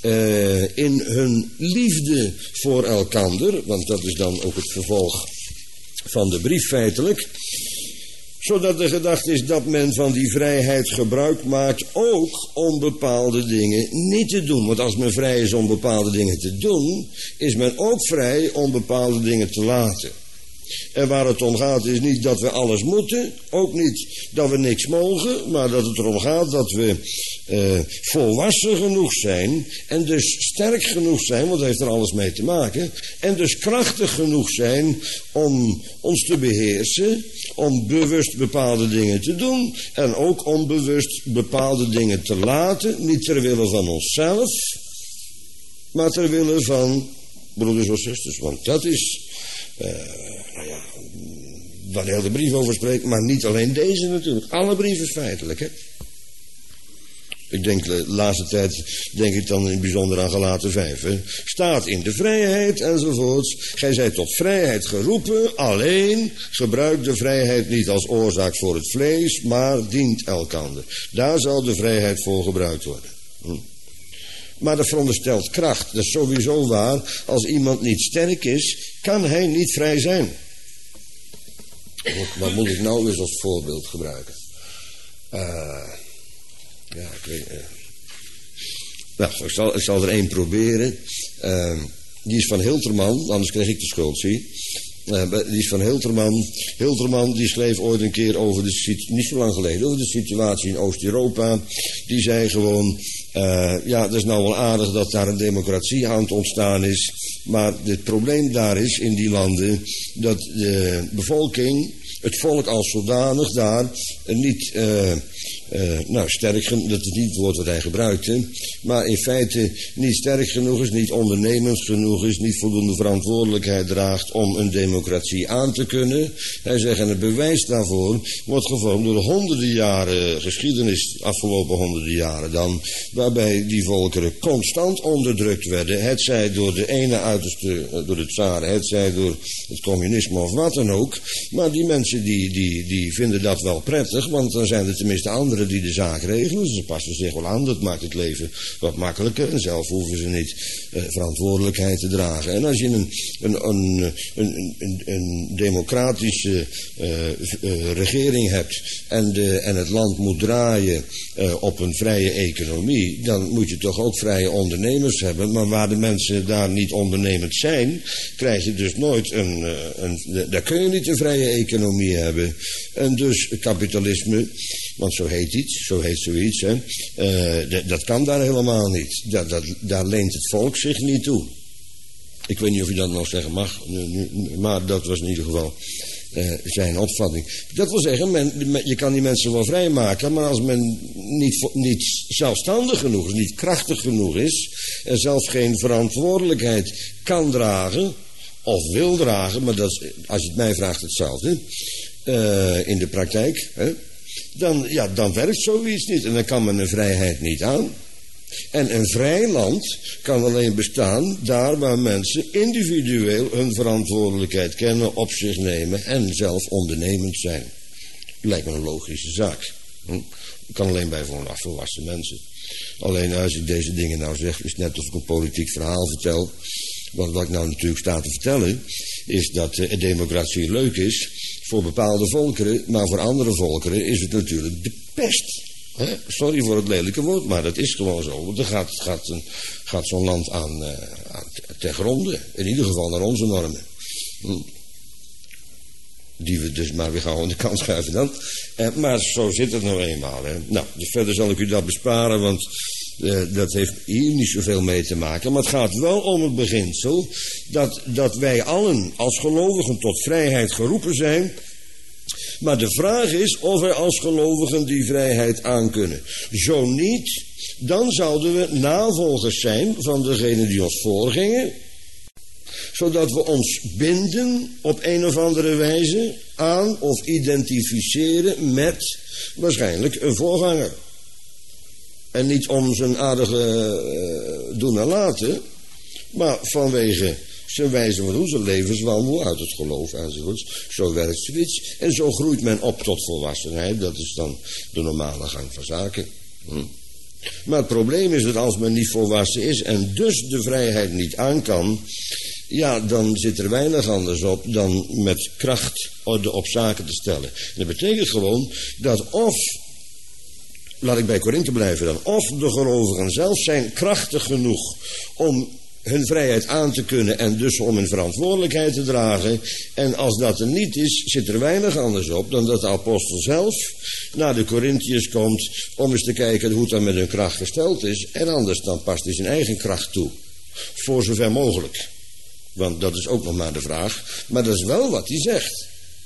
in hun liefde voor elkander, want dat is dan ook het vervolg van de brief feitelijk. Zodat de gedachte is dat men van die vrijheid gebruik maakt, ook om bepaalde dingen niet te doen. Want als men vrij is om bepaalde dingen te doen, is men ook vrij om bepaalde dingen te laten. En waar het om gaat is niet dat we alles moeten, ook niet dat we niks mogen, maar dat het erom gaat dat we volwassen genoeg zijn en dus sterk genoeg zijn, want dat heeft er alles mee te maken, en dus krachtig genoeg zijn om ons te beheersen, om bewust bepaalde dingen te doen en ook om bewust bepaalde dingen te laten, niet ter wille van onszelf, maar ter wille van broeders of zusters, want dat is waar de hele brief over spreekt, maar niet alleen deze natuurlijk. Alle brieven feitelijk, hè. Ik denk de laatste tijd, denk ik dan in het bijzonder aan Galaten 5, hè. Staat in de vrijheid enzovoorts. Gij zijt tot vrijheid geroepen, alleen gebruik de vrijheid niet als oorzaak voor het vlees, maar dient elkander. Daar zal de vrijheid voor gebruikt worden. Maar dat veronderstelt kracht. Dat is sowieso waar. Als iemand niet sterk is, kan hij niet vrij zijn. Wat moet ik nou eens als voorbeeld gebruiken? Ik weet... ik zal er één proberen. Die is van Hilterman, anders krijg ik de schuld, zie. Die is van Hilterman. Hilterman die schreef ooit een keer over niet zo lang geleden, over de situatie in Oost-Europa. Die zei gewoon, het is nou wel aardig dat daar een democratie aan het ontstaan is. Maar het probleem daar is, in die landen, dat de bevolking, het volk als zodanig daar, niet sterk genoeg, dat is niet het woord wat hij gebruikte, maar in feite niet sterk genoeg is, niet ondernemend genoeg is, niet voldoende verantwoordelijkheid draagt om een democratie aan te kunnen. Hij zegt, en het bewijs daarvoor wordt gevormd door honderden jaren geschiedenis, afgelopen honderden jaren dan, waarbij die volkeren constant onderdrukt werden, hetzij door de ene uiterste, door de tsaren, hetzij door het communisme of wat dan ook. Maar die mensen die vinden dat wel prettig, want dan zijn er tenminste anderen die de zaak regelen. Ze passen zich wel aan, dat maakt het leven wat makkelijker. En zelf hoeven ze niet verantwoordelijkheid te dragen. En als je een democratische regering hebt en het land moet draaien op een vrije economie, dan moet je toch ook vrije ondernemers hebben. Maar waar de mensen daar niet ondernemend zijn, krijg je dus nooit daar kun je niet een vrije economie hebben. En dus kapitalisme, want zo heet zoiets, hè. Dat kan daar helemaal niet. Daar leent het volk zich niet toe. Ik weet niet of je dat nog zeggen mag, maar dat was in ieder geval zijn opvatting. Dat wil zeggen, je kan die mensen wel vrijmaken, maar als men niet zelfstandig genoeg is, niet krachtig genoeg is, en zelf geen verantwoordelijkheid kan dragen, of wil dragen, maar dat is, als je het mij vraagt, hetzelfde, in de praktijk, hè, dan werkt zoiets niet en dan kan men een vrijheid niet aan. En een vrij land kan alleen bestaan daar waar mensen individueel hun verantwoordelijkheid kennen, op zich nemen en zelf ondernemend zijn. Lijkt me een logische zaak. Kan alleen bij volwassen mensen. Alleen als ik deze dingen nou zeg, is het net of ik een politiek verhaal vertel. Want wat ik nou natuurlijk sta te vertellen, is dat democratie leuk is voor bepaalde volkeren, maar voor andere volkeren is het natuurlijk de pest. Sorry voor het lelijke woord, maar dat is gewoon zo. Want dan gaat zo'n land aan ten gronde. In ieder geval naar onze normen. Die we dus maar weer gauw aan de kant schuiven dan. Maar zo zit het nou eenmaal. Hè. Nou, dus verder zal ik u dat besparen, want dat heeft hier niet zoveel mee te maken. Maar het gaat wel om het beginsel dat wij allen als gelovigen tot vrijheid geroepen zijn. Maar de vraag is of wij als gelovigen die vrijheid aankunnen. Zo niet, dan zouden we navolgers zijn van degenen die ons voorgingen, zodat we ons binden op een of andere wijze aan of identificeren met waarschijnlijk een voorganger. En niet om zijn aardige doen en laten, maar vanwege zijn wijze van doen, zijn levenswandel uit het geloof enzovoorts. Zo werkt zoiets. En zo groeit men op tot volwassenheid. Dat is dan de normale gang van zaken. Maar het probleem is dat als men niet volwassen is en dus de vrijheid niet aan kan, ja, dan zit er weinig anders op dan met kracht orde op zaken te stellen. En dat betekent gewoon dat of, laat ik bij Korinthe blijven dan, of de gelovigen zelf zijn krachtig genoeg om hun vrijheid aan te kunnen en dus om hun verantwoordelijkheid te dragen. En als dat er niet is, zit er weinig anders op dan dat de apostel zelf naar de Korinthiërs komt om eens te kijken hoe het dan met hun kracht gesteld is. En anders dan past hij zijn eigen kracht toe. Voor zover mogelijk. Want dat is ook nog maar de vraag. Maar dat is wel wat hij zegt.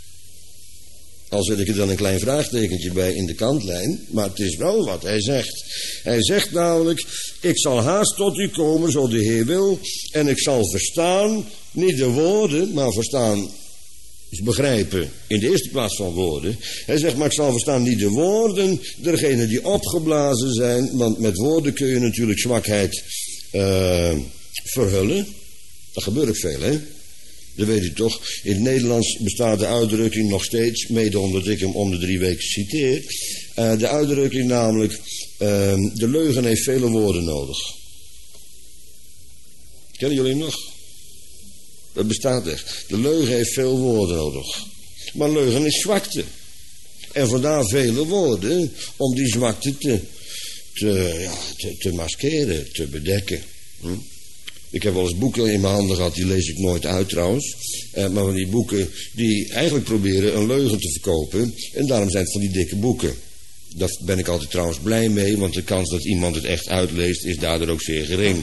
Al zet ik er dan een klein vraagtekentje bij in de kantlijn. Maar het is wel wat hij zegt. Hij zegt namelijk: ik zal haast tot u komen, zo de Heer wil. En ik zal verstaan, niet de woorden, maar verstaan is begrijpen in de eerste plaats van woorden. Hij zegt, maar ik zal verstaan niet de woorden dergenen die opgeblazen zijn. Want met woorden kun je natuurlijk zwakheid verhullen. Dat gebeurt veel, hè. Dat weet u toch. In het Nederlands bestaat de uitdrukking nog steeds, mede omdat ik hem om de 3 weken citeer. De uitdrukking namelijk, de leugen heeft vele woorden nodig. Kennen jullie hem nog? Dat bestaat echt. De leugen heeft veel woorden nodig. Maar leugen is zwakte. En vandaar vele woorden om die zwakte te maskeren, te bedekken. Ik heb wel eens boeken in mijn handen gehad, die lees ik nooit uit trouwens. Maar van die boeken die eigenlijk proberen een leugen te verkopen. En daarom zijn het van die dikke boeken. Daar ben ik altijd trouwens blij mee, want de kans dat iemand het echt uitleest is daardoor ook zeer gering.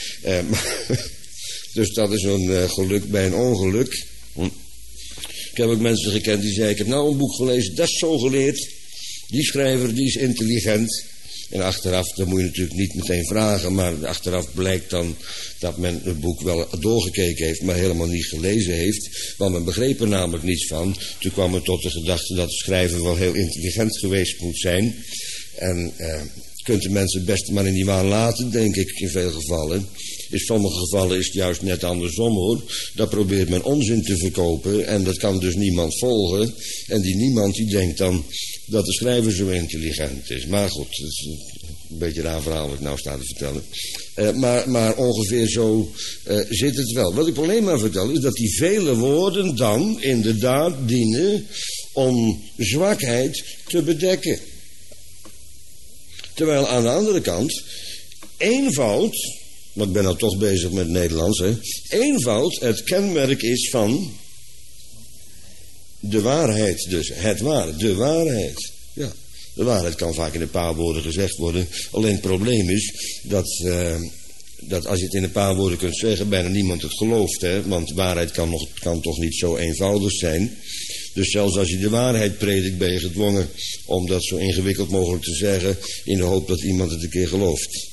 Dus dat is een geluk bij een ongeluk. Ik heb ook mensen gekend die zeiden, ik heb nou een boek gelezen, dat is zo geleerd. Die schrijver, die is intelligent. En achteraf, dat moet je natuurlijk niet meteen vragen, maar achteraf blijkt dan dat men het boek wel doorgekeken heeft, maar helemaal niet gelezen heeft. Want men begreep er namelijk niets van. Toen kwam men tot de gedachte dat de schrijver wel heel intelligent geweest moet zijn. En kunt de mensen het beste maar in die waan laten, denk ik, in veel gevallen. In sommige gevallen is het juist net andersom, hoor. Daar probeert men onzin te verkopen en dat kan dus niemand volgen. En die niemand die denkt dan dat de schrijver zo intelligent is. Maar goed, het is een beetje raar verhaal wat ik nou sta te vertellen. Maar ongeveer zo zit het wel. Wat ik alleen maar vertel is dat die vele woorden dan inderdaad dienen om zwakheid te bedekken. Terwijl aan de andere kant eenvoud, want ik ben nou toch bezig met het Nederlands, hè, eenvoud het kenmerk is van de waarheid dus. Het ware, de waarheid. Ja, de waarheid kan vaak in een paar woorden gezegd worden. Alleen het probleem is dat als je het in een paar woorden kunt zeggen, bijna niemand het gelooft. Hè? Want waarheid kan toch niet zo eenvoudig zijn. Dus zelfs als je de waarheid predikt, ben je gedwongen om dat zo ingewikkeld mogelijk te zeggen, in de hoop dat iemand het een keer gelooft.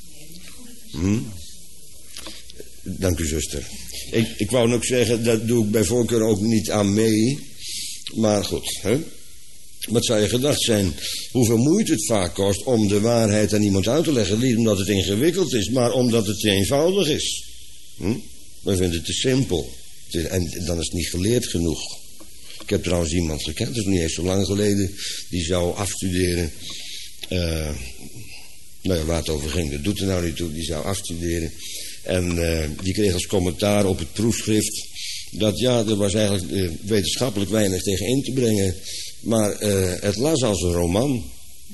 Dank u, zuster. Ik wou ook zeggen, dat doe ik bij voorkeur ook niet aan mee. Maar goed, hè? Wat zou je gedacht zijn, hoeveel moeite het vaak kost om de waarheid aan iemand uit te leggen. Niet omdat het ingewikkeld is, maar omdat het te eenvoudig is. Men vindt het te simpel. En dan is het niet geleerd genoeg. Ik heb trouwens iemand gekend, dat is niet eens zo lang geleden. Die zou afstuderen. Nou ja, waar het over ging, dat doet er nou niet toe. Die zou afstuderen. En die kreeg als commentaar op het proefschrift dat ja, er was eigenlijk wetenschappelijk weinig tegen in te brengen. Maar het las als een roman.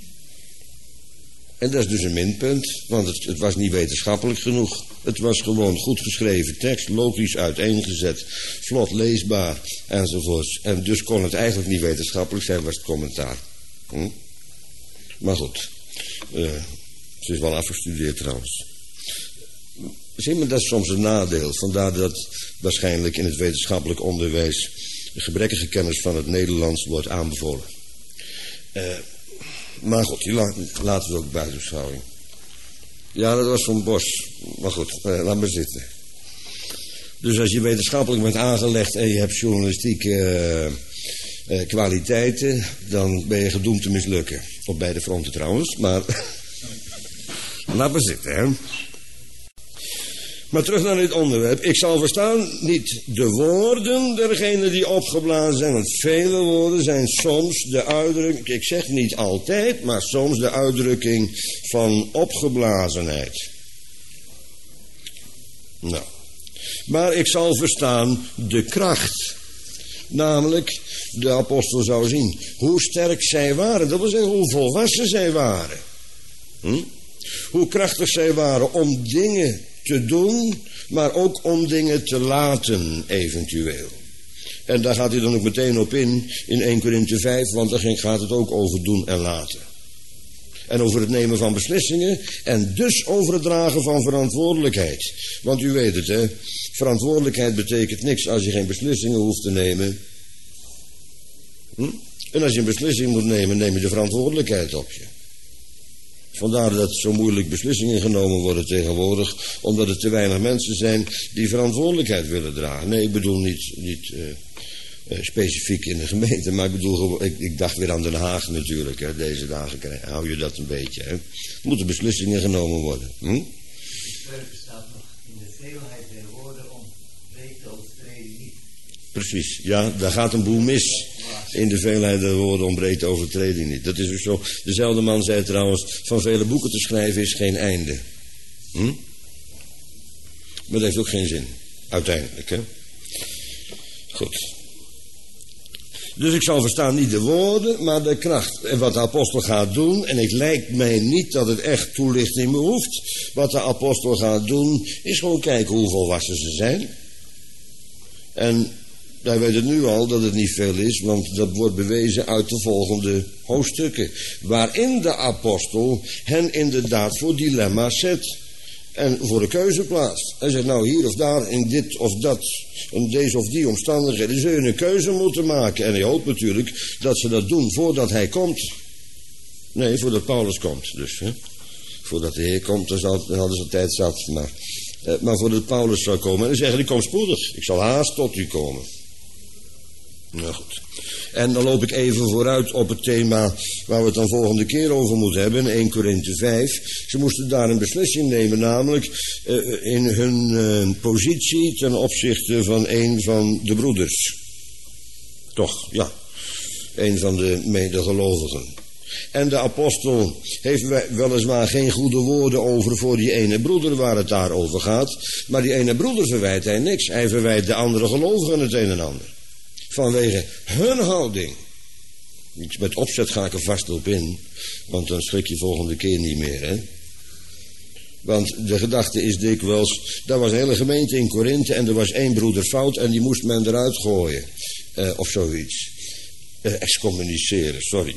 En dat is dus een minpunt, want het was niet wetenschappelijk genoeg. Het was gewoon goed geschreven tekst, logisch uiteengezet, vlot leesbaar enzovoorts. En dus kon het eigenlijk niet wetenschappelijk zijn, was het commentaar. Maar goed, ze is wel afgestudeerd trouwens. Zie maar, dat is soms een nadeel. Vandaar dat waarschijnlijk in het wetenschappelijk onderwijs de gebrekkige kennis van het Nederlands wordt aanbevolen. Maar goed, die laten we ook buiten beschouwing. Ja, dat was van Bos. Maar goed, laat maar zitten. Dus als je wetenschappelijk bent aangelegd en je hebt journalistieke kwaliteiten, dan ben je gedoemd te mislukken. Op beide fronten trouwens, maar laat maar zitten, hè. Maar terug naar dit onderwerp. Ik zal verstaan niet de woorden dergenen die opgeblazen zijn. Want vele woorden zijn soms de uitdrukking, ik zeg niet altijd, maar soms de uitdrukking van opgeblazenheid. Nou. Maar ik zal verstaan de kracht. Namelijk, de apostel zou zien hoe sterk zij waren. Dat wil zeggen, hoe volwassen zij waren. Hoe krachtig zij waren om dingen te doen, maar ook om dingen te laten, eventueel. En daar gaat hij dan ook meteen op in 1 Korinthe 5, want daar gaat het ook over doen en laten. En over het nemen van beslissingen en dus over het dragen van verantwoordelijkheid. Want u weet het, hè, verantwoordelijkheid betekent niks als je geen beslissingen hoeft te nemen. En als je een beslissing moet nemen, neem je de verantwoordelijkheid op je. Vandaar dat zo moeilijk beslissingen genomen worden tegenwoordig, omdat er te weinig mensen zijn die verantwoordelijkheid willen dragen. Nee, ik bedoel niet specifiek in de gemeente, maar ik bedoel, ik dacht weer aan Den Haag natuurlijk. Hè. Deze dagen hou je dat een beetje. Hè. Er moeten beslissingen genomen worden.
De spreuken staat nog in de veelheid der woorden ontbreekt de overtreding niet.
Precies, ja, daar gaat een boel mis. In de veelheid der woorden ontbreekt de overtreding niet. Dat is dus zo. Dezelfde man zei trouwens, van vele boeken te schrijven is geen einde. Maar dat heeft ook geen zin. Uiteindelijk, hè. Goed. Dus ik zal verstaan niet de woorden, maar de kracht. En wat de apostel gaat doen, en het lijkt mij niet dat het echt toelichting behoeft. Wat de apostel gaat doen, is gewoon kijken hoe volwassen ze zijn. En hij weet het nu al dat het niet veel is, want dat wordt bewezen uit de volgende hoofdstukken. Waarin de apostel hen inderdaad voor dilemma's zet. En voor de keuze plaatst. Hij zegt nou hier of daar, in dit of dat, in deze of die omstandigheden, zul je een keuze moeten maken. En hij hoopt natuurlijk dat ze dat doen voordat hij komt. Nee, voordat Paulus komt dus. Hè? Voordat de Heer komt, dan hadden ze tijd zat. Maar voordat Paulus zou komen. En dan zeggen, ik kom spoedig. Ik zal haast tot u komen. Nou goed. En dan loop ik even vooruit op het thema waar we het dan volgende keer over moeten hebben. 1 Korinthe 5. Ze moesten daar een beslissing nemen. Namelijk in hun positie ten opzichte van een van de broeders. Toch, ja. Een van de medegelovigen. En de apostel heeft weliswaar geen goede woorden over voor die ene broeder waar het daar over gaat. Maar die ene broeder verwijt hij niks. Hij verwijt de andere gelovigen het een en ander. Vanwege hun houding. Met opzet ga ik er vast op in. Want dan schrik je volgende keer niet meer, hè. Want de gedachte is dikwijls, daar was een hele gemeente in Korinthe en er was 1 broeder fout en die moest men eruit gooien. Of zoiets. Excommuniceren, sorry.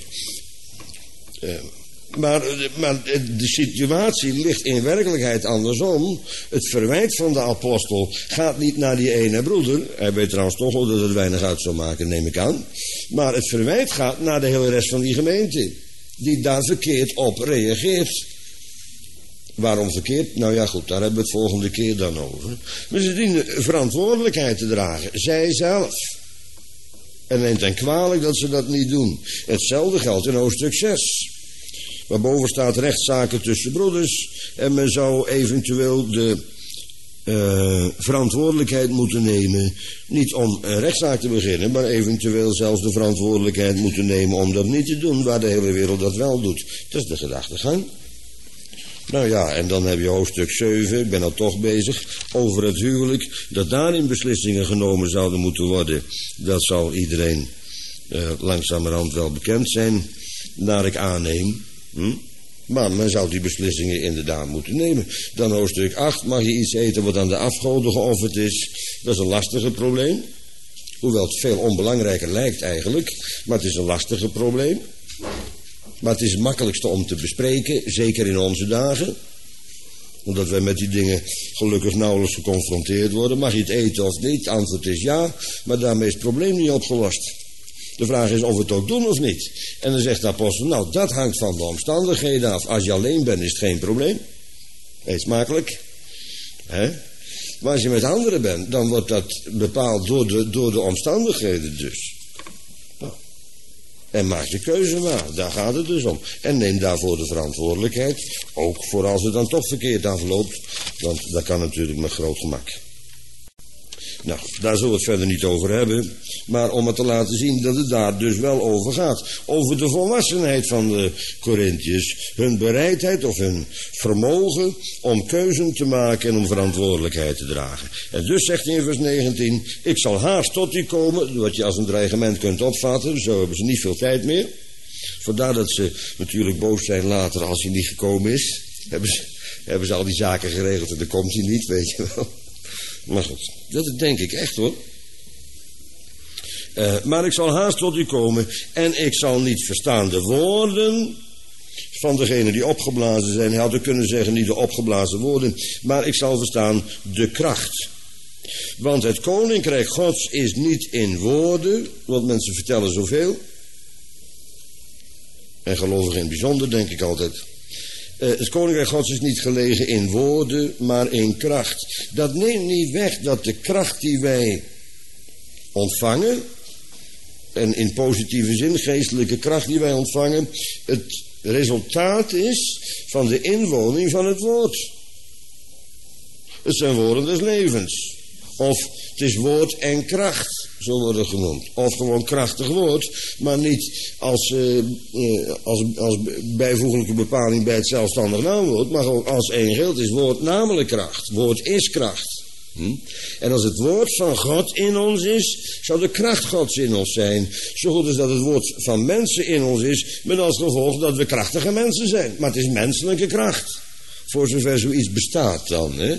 Maar de situatie ligt in werkelijkheid andersom. Het verwijt van de apostel gaat niet naar die ene broeder. Hij weet trouwens toch wel dat het weinig uit zou maken, neem ik aan. Maar het verwijt gaat naar de hele rest van die gemeente. Die daar verkeerd op reageert. Waarom verkeerd? Nou ja goed, daar hebben we het volgende keer dan over. Maar ze dienen verantwoordelijkheid te dragen. Zij zelf. En neemt hen kwalijk dat ze dat niet doen. Hetzelfde geldt in hoofdstuk 6. Waarboven staat rechtszaken tussen broeders. En men zou eventueel de verantwoordelijkheid moeten nemen. Niet om een rechtszaak te beginnen. Maar eventueel zelfs de verantwoordelijkheid moeten nemen om dat niet te doen. Waar de hele wereld dat wel doet. Dat is de gedachtegang. Nou ja, en dan heb je hoofdstuk 7, ik ben al toch bezig, over het huwelijk. Dat daarin beslissingen genomen zouden moeten worden. Dat zal iedereen langzamerhand wel bekend zijn, naar ik aanneem. Maar men zou die beslissingen inderdaad moeten nemen. Dan hoofdstuk 8, mag je iets eten wat aan de afgoden geofferd is. Dat is een lastige probleem. Hoewel het veel onbelangrijker lijkt eigenlijk. Maar het is een lastige probleem. Maar het is het makkelijkste om te bespreken, zeker in onze dagen. Omdat wij met die dingen gelukkig nauwelijks geconfronteerd worden. Mag je het eten of niet? Het antwoord is ja, maar daarmee is het probleem niet opgelost. De vraag is of we het ook doen of niet. En dan zegt de apostel, nou dat hangt van de omstandigheden af. Als je alleen bent is het geen probleem. Eet smakelijk. Hè? Maar als je met anderen bent, dan wordt dat bepaald door de omstandigheden dus. En maak je keuze maar, daar gaat het dus om. En neem daarvoor de verantwoordelijkheid. Ook voor als het dan toch verkeerd afloopt. Want dat kan natuurlijk met groot gemak. Nou, daar zullen we het verder niet over hebben. Maar om het te laten zien dat het daar dus wel over gaat. Over de volwassenheid van de Korinthiërs. Hun bereidheid of hun vermogen om keuzen te maken en om verantwoordelijkheid te dragen. En dus zegt hij in vers 19. Ik zal haast tot u komen. Wat je als een dreigement kunt opvatten. Zo hebben ze niet veel tijd meer. Vandaar dat ze natuurlijk boos zijn later als hij niet gekomen is. Hebben ze al die zaken geregeld en dan komt hij niet, weet je wel. Maar goed, dat denk ik echt hoor. Maar ik zal haast tot u komen en ik zal niet verstaan de woorden van degenen die opgeblazen zijn. Hij had ook kunnen zeggen niet de opgeblazen woorden, maar ik zal verstaan de kracht. Want het koninkrijk Gods is niet in woorden, want mensen vertellen zoveel. En gelovigen in het bijzonder, denk ik altijd. Het koninkrijk Gods is niet gelegen in woorden, maar in kracht. Dat neemt niet weg dat de kracht die wij ontvangen, en in positieve zin, geestelijke kracht die wij ontvangen, het resultaat is van de inwoning van het woord. Het zijn woorden des levens. Of het is woord en kracht, zo wordt het genoemd. Of gewoon krachtig woord, maar niet als bijvoeglijke bepaling bij het zelfstandig naamwoord, maar gewoon als één geheel. Het is woord namelijk kracht. Woord is kracht. En als het woord van God in ons is, zal de kracht Gods in ons zijn. Zo goed als dat het woord van mensen in ons is, met als gevolg dat we krachtige mensen zijn. Maar het is menselijke kracht. Voor zover zoiets bestaat dan, hè.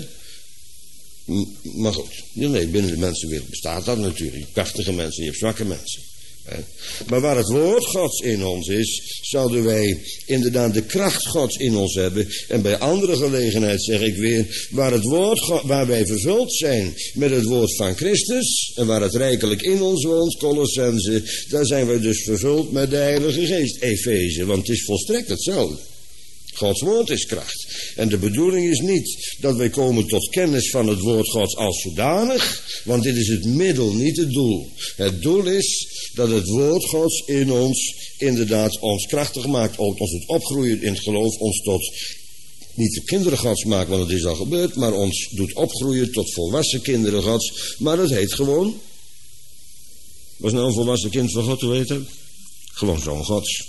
Maar goed, nee, binnen de mensenwereld bestaat dat natuurlijk. Je hebt krachtige mensen, je hebt zwakke mensen. Maar waar het woord Gods in ons is, zouden wij inderdaad de kracht Gods in ons hebben. En bij andere gelegenheid zeg ik weer, waar wij vervuld zijn met het woord van Christus, en waar het rijkelijk in ons woont, Colossense, daar zijn wij dus vervuld met de Heilige Geest, Efeze, want het is volstrekt hetzelfde. Gods woord is kracht. En de bedoeling is niet dat wij komen tot kennis van het woord Gods als zodanig, want dit is het middel, niet het doel. Het doel is dat het woord Gods in ons inderdaad ons krachtig maakt, ons het opgroeien in het geloof, ons tot, niet de kinderen Gods maakt, want het is al gebeurd, maar ons doet opgroeien tot volwassen kinderen Gods. Maar dat heet gewoon, was nou een volwassen kind van God, hoe heet dat? Gewoon zoon Gods.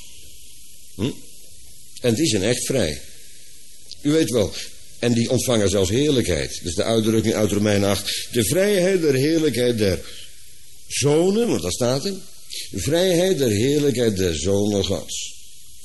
En die zijn echt vrij. U weet wel. En die ontvangen zelfs heerlijkheid. Dus de uitdrukking uit Romeinen 8. De vrijheid der heerlijkheid der zonen. Want dat staat er. De vrijheid der heerlijkheid der zonen Gods.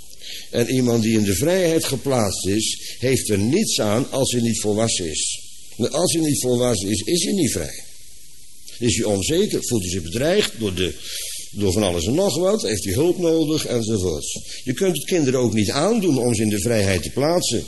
En iemand die in de vrijheid geplaatst is, heeft er niets aan als hij niet volwassen is. Maar als hij niet volwassen is, is hij niet vrij. Is hij onzeker, voelt hij zich bedreigd door van alles en nog wat, heeft hij hulp nodig enzovoorts. Je kunt het kinderen ook niet aandoen om ze in de vrijheid te plaatsen.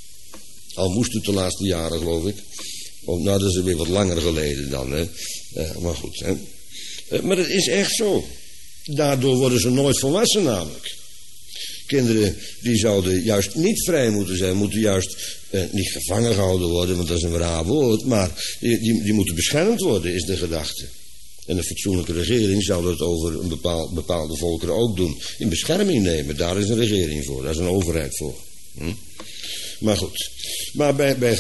Al moest het de laatste jaren, geloof ik. Nou, dat is weer wat langer geleden dan, hè. Maar goed, hè. Maar het is echt zo. Daardoor worden ze nooit volwassen namelijk. Kinderen die zouden juist niet vrij moeten zijn, moeten juist niet gevangen gehouden worden, want dat is een raar woord, maar die moeten beschermd worden, is de gedachte. En een fatsoenlijke regering zou dat over een bepaalde volkeren ook doen. In bescherming nemen, daar is een regering voor, daar is een overheid voor. Maar goed. Maar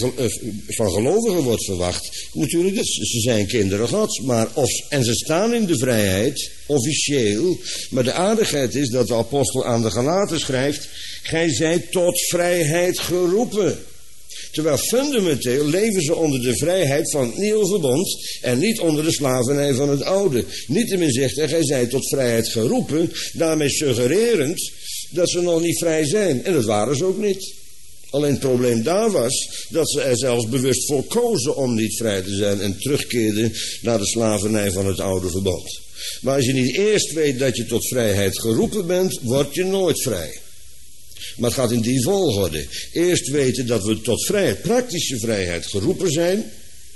van gelovigen wordt verwacht, natuurlijk, ze zijn kinderen Gods, en ze staan in de vrijheid, officieel. Maar de aardigheid is dat de apostel aan de Galaten schrijft, gij zijt tot vrijheid geroepen. Terwijl fundamenteel leven ze onder de vrijheid van het nieuwe verbond en niet onder de slavernij van het oude. Niettemin zegt hij, gij zijt tot vrijheid geroepen, daarmee suggererend dat ze nog niet vrij zijn. En dat waren ze ook niet. Alleen het probleem daar was dat ze er zelfs bewust voor kozen om niet vrij te zijn en terugkeerden naar de slavernij van het oude verbond. Maar als je niet eerst weet dat je tot vrijheid geroepen bent, word je nooit vrij. Maar het gaat in die volgorde. Eerst weten dat we tot vrijheid, praktische vrijheid geroepen zijn,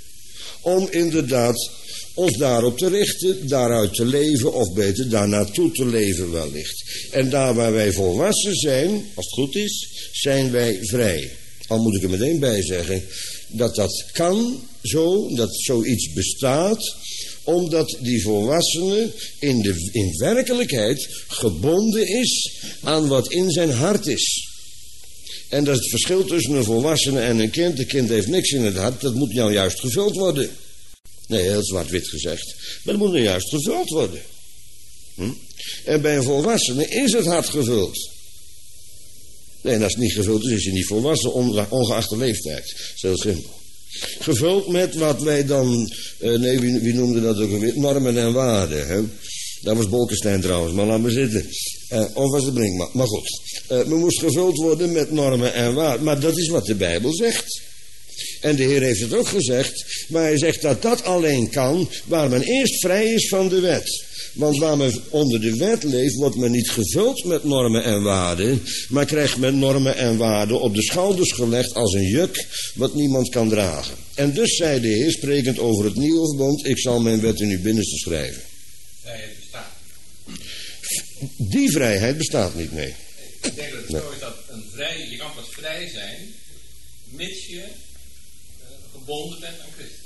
om inderdaad ons daarop te richten, daaruit te leven, of beter daar naartoe te leven wellicht. En daar waar wij volwassen zijn, als het goed is, zijn wij vrij. Al moet ik er meteen bij zeggen dat kan zo, dat zoiets bestaat, omdat die volwassene in werkelijkheid gebonden is aan wat in zijn hart is. En dat is het verschil tussen een volwassene en een kind. Een kind heeft niks in het hart, dat moet nou juist gevuld worden. Nee, heel zwart-wit gezegd. Maar dat moet nou juist gevuld worden. En bij een volwassene is het hart gevuld. Nee, en als het niet gevuld is hij niet volwassen, ongeacht de leeftijd. Dat is heel simpel. Gevuld met wat wij dan, wie noemde dat ook alweer, normen en waarden. Hè? Dat was Bolkestein trouwens, maar laat maar zitten. Of was de Brinkman. Maar goed, we moesten gevuld worden met normen en waarden. Maar dat is wat de Bijbel zegt. En de Heer heeft het ook gezegd, maar hij zegt dat dat alleen kan waar men eerst vrij is van de wet. Want waar men onder de wet leeft, wordt men niet gevuld met normen en waarden, maar krijgt men normen en waarden op de schouders gelegd als een juk wat niemand kan dragen. En dus zei de Heer, sprekend over het nieuwe verbond, ik zal mijn wet in uw binnenste schrijven.
Vrijheid bestaat niet.
Die vrijheid bestaat niet, nee.
Ik denk dat het zo is dat je kan pas vrij zijn, mits je gebonden bent aan Christus.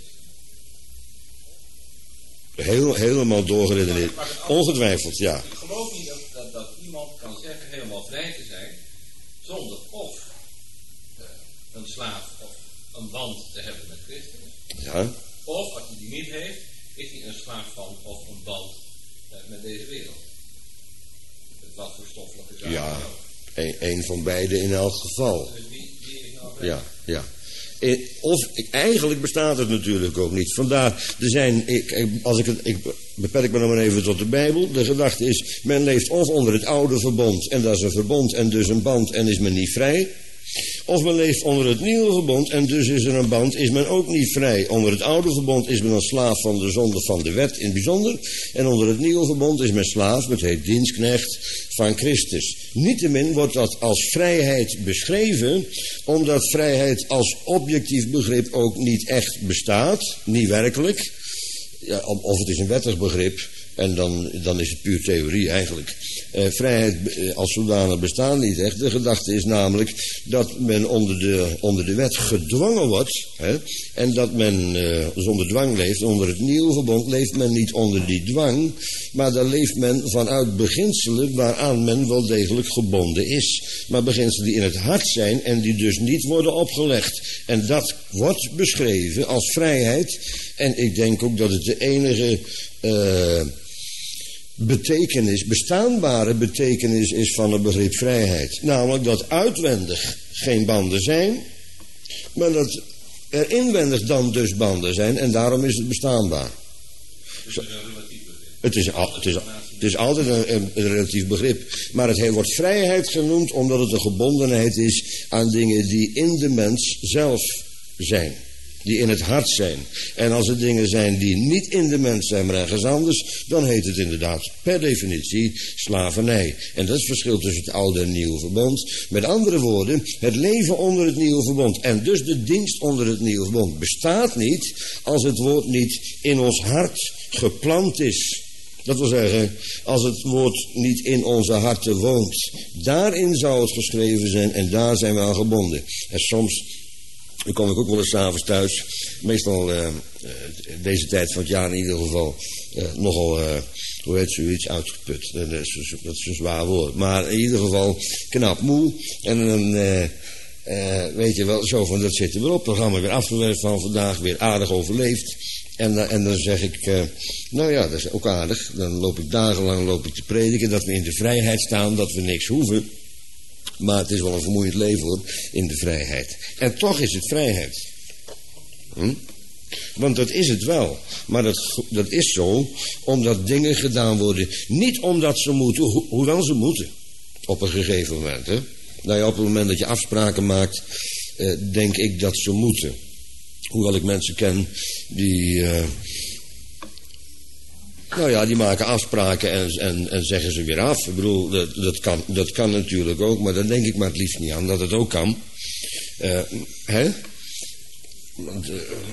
Helemaal doorgeredeneerd. Ongetwijfeld, ja.
Ik geloof niet dat iemand kan zeggen helemaal vrij te zijn zonder of een slaaf of een band te hebben met Christus.
Ja.
Of als hij die niet heeft, is hij een slaaf van of een band met deze wereld. Wat voor stoffelijke zaken.
Ja, een van beide in elk geval.
Dus wie is nou vrij?
Ja. Of eigenlijk bestaat het natuurlijk ook niet. Vandaar, ik beperk me nog maar even tot de Bijbel. De gedachte is, men leeft of onder het oude verbond, en dat is een verbond en dus een band, en is men niet vrij. of men leeft onder het nieuwe verbond en dus is er een band, is men ook niet vrij. Onder het oude verbond is men een slaaf van de zonde van de wet in het bijzonder. En onder het nieuwe verbond is men slaaf, het heet dienstknecht van Christus. Niettemin wordt dat als vrijheid beschreven, omdat vrijheid als objectief begrip ook niet echt bestaat, niet werkelijk. Ja, of het is een wettig begrip. En dan is het puur theorie eigenlijk. Vrijheid als zodanig bestaat niet echt. De gedachte is namelijk dat men onder de wet gedwongen wordt. Hè, en dat men zonder dwang leeft. Onder het nieuwe verbond leeft men niet onder die dwang. Maar daar leeft men vanuit beginselen waaraan men wel degelijk gebonden is. Maar beginselen die in het hart zijn en die dus niet worden opgelegd. En dat wordt beschreven als vrijheid. En ik denk ook dat het de enige bestaanbare betekenis is van het begrip vrijheid. Namelijk dat uitwendig geen banden zijn, maar dat er inwendig dan dus banden zijn en daarom is het bestaanbaar. Het is altijd een relatief begrip. Maar het wordt vrijheid genoemd omdat het een gebondenheid is aan dingen die in de mens zelf zijn. Die in het hart zijn. En als er dingen zijn die niet in de mens zijn, maar ergens anders, dan heet het inderdaad per definitie slavernij. En dat is het verschil tussen het oude en het nieuwe verbond. Met andere woorden, het leven onder het nieuwe verbond en dus de dienst onder het nieuwe verbond bestaat niet als het woord niet in ons hart geplant is. Dat wil zeggen, als het woord niet in onze harten woont, daarin zou het geschreven zijn en daar zijn we aan gebonden. En soms, dan kom ik ook wel eens 's avonds thuis, meestal deze tijd van het jaar in ieder geval, nogal, hoe heet zoiets, uitgeput. Dat is een zwaar woord. Maar in ieder geval knap moe. En dan weet je wel, zo van dat zit er weer op. Dan gaan we weer afgewerkt van vandaag, weer aardig overleefd. En dan zeg ik, nou ja, dat is ook aardig. Dan loop ik dagenlang te prediken dat we in de vrijheid staan, dat we niks hoeven. Maar het is wel een vermoeiend leven hoor, in de vrijheid. En toch is het vrijheid. Want dat is het wel. Maar dat is zo omdat dingen gedaan worden. Niet omdat ze moeten, hoewel ze moeten. Op een gegeven moment. Hè? Nou ja, op het moment dat je afspraken maakt, denk ik dat ze moeten. Hoewel ik mensen ken die die maken afspraken en zeggen ze weer af. Ik bedoel, dat kan natuurlijk ook, maar daar denk ik maar het liefst niet aan dat het ook kan. Hè? Want,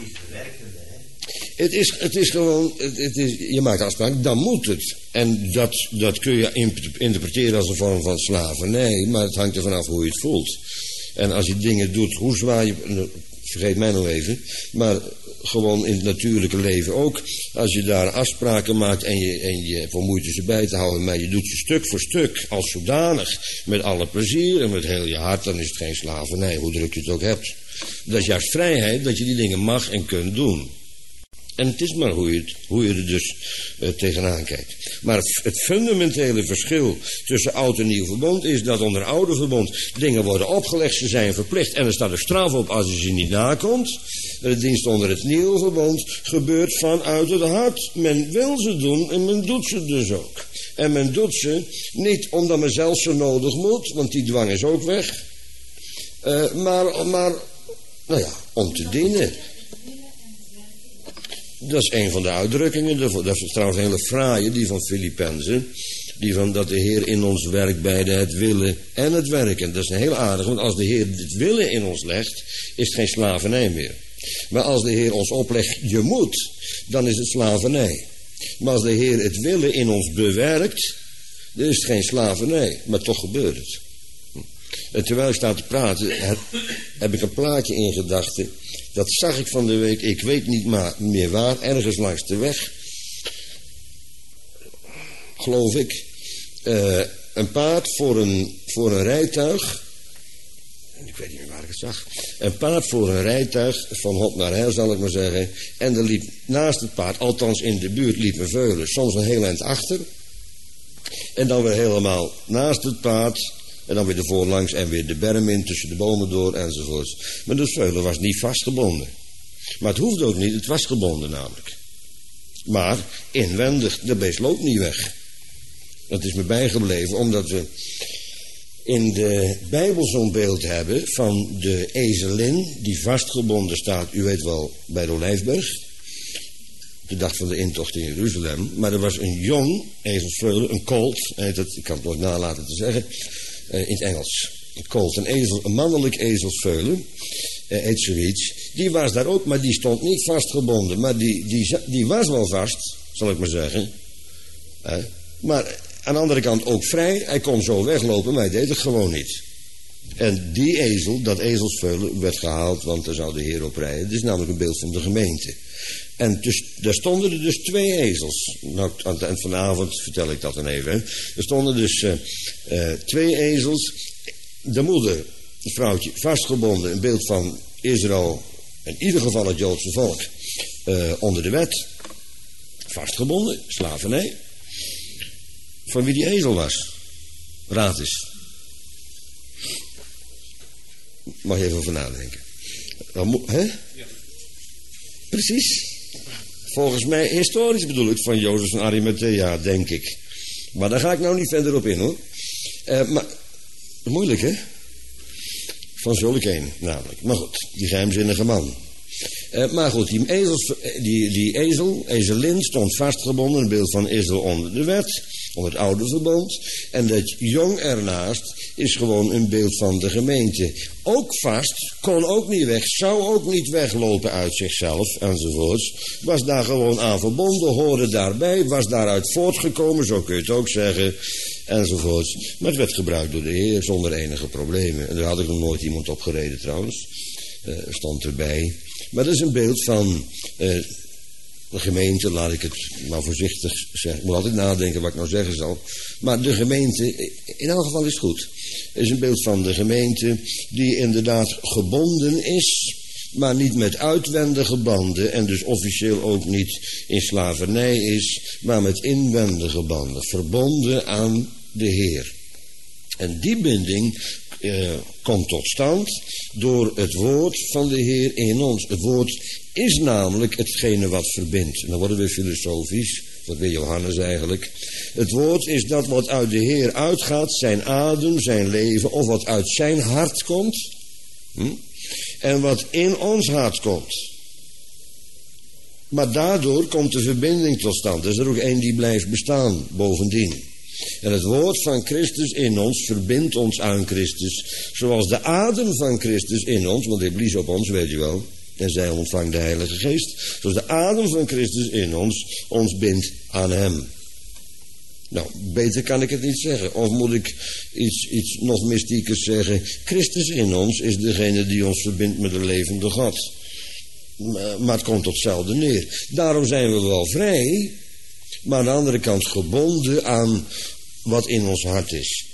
het is gewoon, je maakt afspraken, dan moet het. En dat kun je interpreteren als een vorm van slavernij, maar het hangt er vanaf hoe je het voelt. En als je dingen doet, hoe zwaar je, vergeet mij nog even, maar gewoon in het natuurlijke leven ook. Als je daar afspraken maakt en je voor moeite ze bij te houden, maar je doet ze stuk voor stuk als zodanig, met alle plezier en met heel je hart, dan is het geen slavernij, hoe druk je het ook hebt. Dat is juist vrijheid, dat je die dingen mag en kunt doen. En het is maar hoe je er dus tegenaan kijkt. Maar het fundamentele verschil tussen oud en nieuw verbond is dat onder oude verbond dingen worden opgelegd, ze zijn verplicht en er staat een straf op als je ze niet nakomt. De dienst onder het nieuwe verbond gebeurt vanuit het hart. Men wil ze doen en men doet ze dus ook. En men doet ze niet omdat men zelf zo nodig moet, want die dwang is ook weg. Maar om te dienen. Dat is een van de uitdrukkingen. Dat is trouwens een hele fraaie, die van Filippenzen. Die van dat de Heer in ons werkt beide het willen en het werken. Dat is een heel aardig, want als de Heer het willen in ons legt, is het geen slavernij meer. Maar als de Heer ons oplegt, je moet, dan is het slavernij. Maar als de Heer het willen in ons bewerkt, dan is het geen slavernij. Maar toch gebeurt het. En terwijl ik sta te praten, heb ik een plaatje in gedachten. Dat zag ik van de week, ik weet niet meer waar, ergens langs de weg. Geloof ik. Een paard voor een rijtuig. Ik weet niet meer waar ik het zag. Een paard voor een rijtuig, van hop naar her zal ik maar zeggen. En er liep naast het paard, althans in de buurt, liep een veulen. Soms een heel eind achter. En dan weer helemaal naast het paard. En dan weer de voorlangs en weer de berm in, tussen de bomen door enzovoorts. Maar de veulen was niet vastgebonden. Maar het hoefde ook niet, het was gebonden namelijk. Maar inwendig, de beest loopt niet weg. Dat is me bijgebleven, omdat we in de Bijbel zo'n beeld hebben van de ezelin die vastgebonden staat, u weet wel, bij de Olijfberg, de dag van de intocht in Jeruzalem. Maar er was een jong ezelsveulen, een colt, heet het, ik kan het nooit nalaten te zeggen, in het Engels. Een colt, een mannelijk ezelsveulen, heet zoiets. Die was daar ook, maar die stond niet vastgebonden. Maar die was wel vast, zal ik maar zeggen. Maar aan de andere kant ook vrij. Hij kon zo weglopen, maar hij deed het gewoon niet. En die ezel, dat ezelsveulen, werd gehaald, want daar zou de Heer op rijden. Het is namelijk een beeld van de gemeente. En dus, daar stonden er dus 2 ezels. Nou, aan het eind van de avond vertel ik dat dan even. Hè. Er stonden dus 2 ezels. De moeder, het vrouwtje, vastgebonden, een beeld van Israël, in ieder geval het Joodse volk, onder de wet. Vastgebonden, slavernij. Van wie die ezel was. Raad eens. Mag je even over nadenken. Hè?
Ja.
Precies. Volgens mij, historisch bedoel ik, van Jozef van Arimathea, denk ik. Maar daar ga ik nou niet verder op in, hoor. Maar, moeilijk, hè? Van zulk een, namelijk. Maar goed, die geheimzinnige man. Maar goed, die ezelin stond vastgebonden, een beeld van Israël onder de wet, onder het oude verbond. En dat jong ernaast is gewoon een beeld van de gemeente. Ook vast, kon ook niet weg, zou ook niet weglopen uit zichzelf, enzovoorts. Was daar gewoon aan verbonden, hoorde daarbij, was daaruit voortgekomen, zo kun je het ook zeggen, enzovoorts. Maar het werd gebruikt door de Heer zonder enige problemen. En daar had ik nog nooit iemand op gereden trouwens. Stond erbij. Maar dat is een beeld van de gemeente, laat ik het maar voorzichtig zeggen. Ik moet altijd nadenken wat ik nou zeggen zal. Maar de gemeente, in elk geval is het goed. Het is een beeld van de gemeente die inderdaad gebonden is, maar niet met uitwendige banden en dus officieel ook niet in slavernij is, maar met inwendige banden, verbonden aan de Heer. En die binding komt tot stand door het woord van de Heer in ons. Het woord is namelijk hetgene wat verbindt. En dan worden we filosofisch, wat weer Johannes eigenlijk. Het woord is dat wat uit de Heer uitgaat, zijn adem, zijn leven, of wat uit zijn hart komt. En wat in ons hart komt. Maar daardoor komt de verbinding tot stand. Er is er ook één die blijft bestaan, bovendien. En het woord van Christus in ons verbindt ons aan Christus. Zoals de adem van Christus in ons, want hij blies op ons, weet je wel. En zij ontvangt de Heilige Geest. Zoals de adem van Christus in ons bindt aan hem. Nou, beter kan ik het niet zeggen. Of moet ik iets nog mystiekers zeggen. Christus in ons is degene die ons verbindt met de levende God. Maar het komt tot hetzelfde neer. Daarom zijn we wel vrij, maar aan de andere kant gebonden aan wat in ons hart is.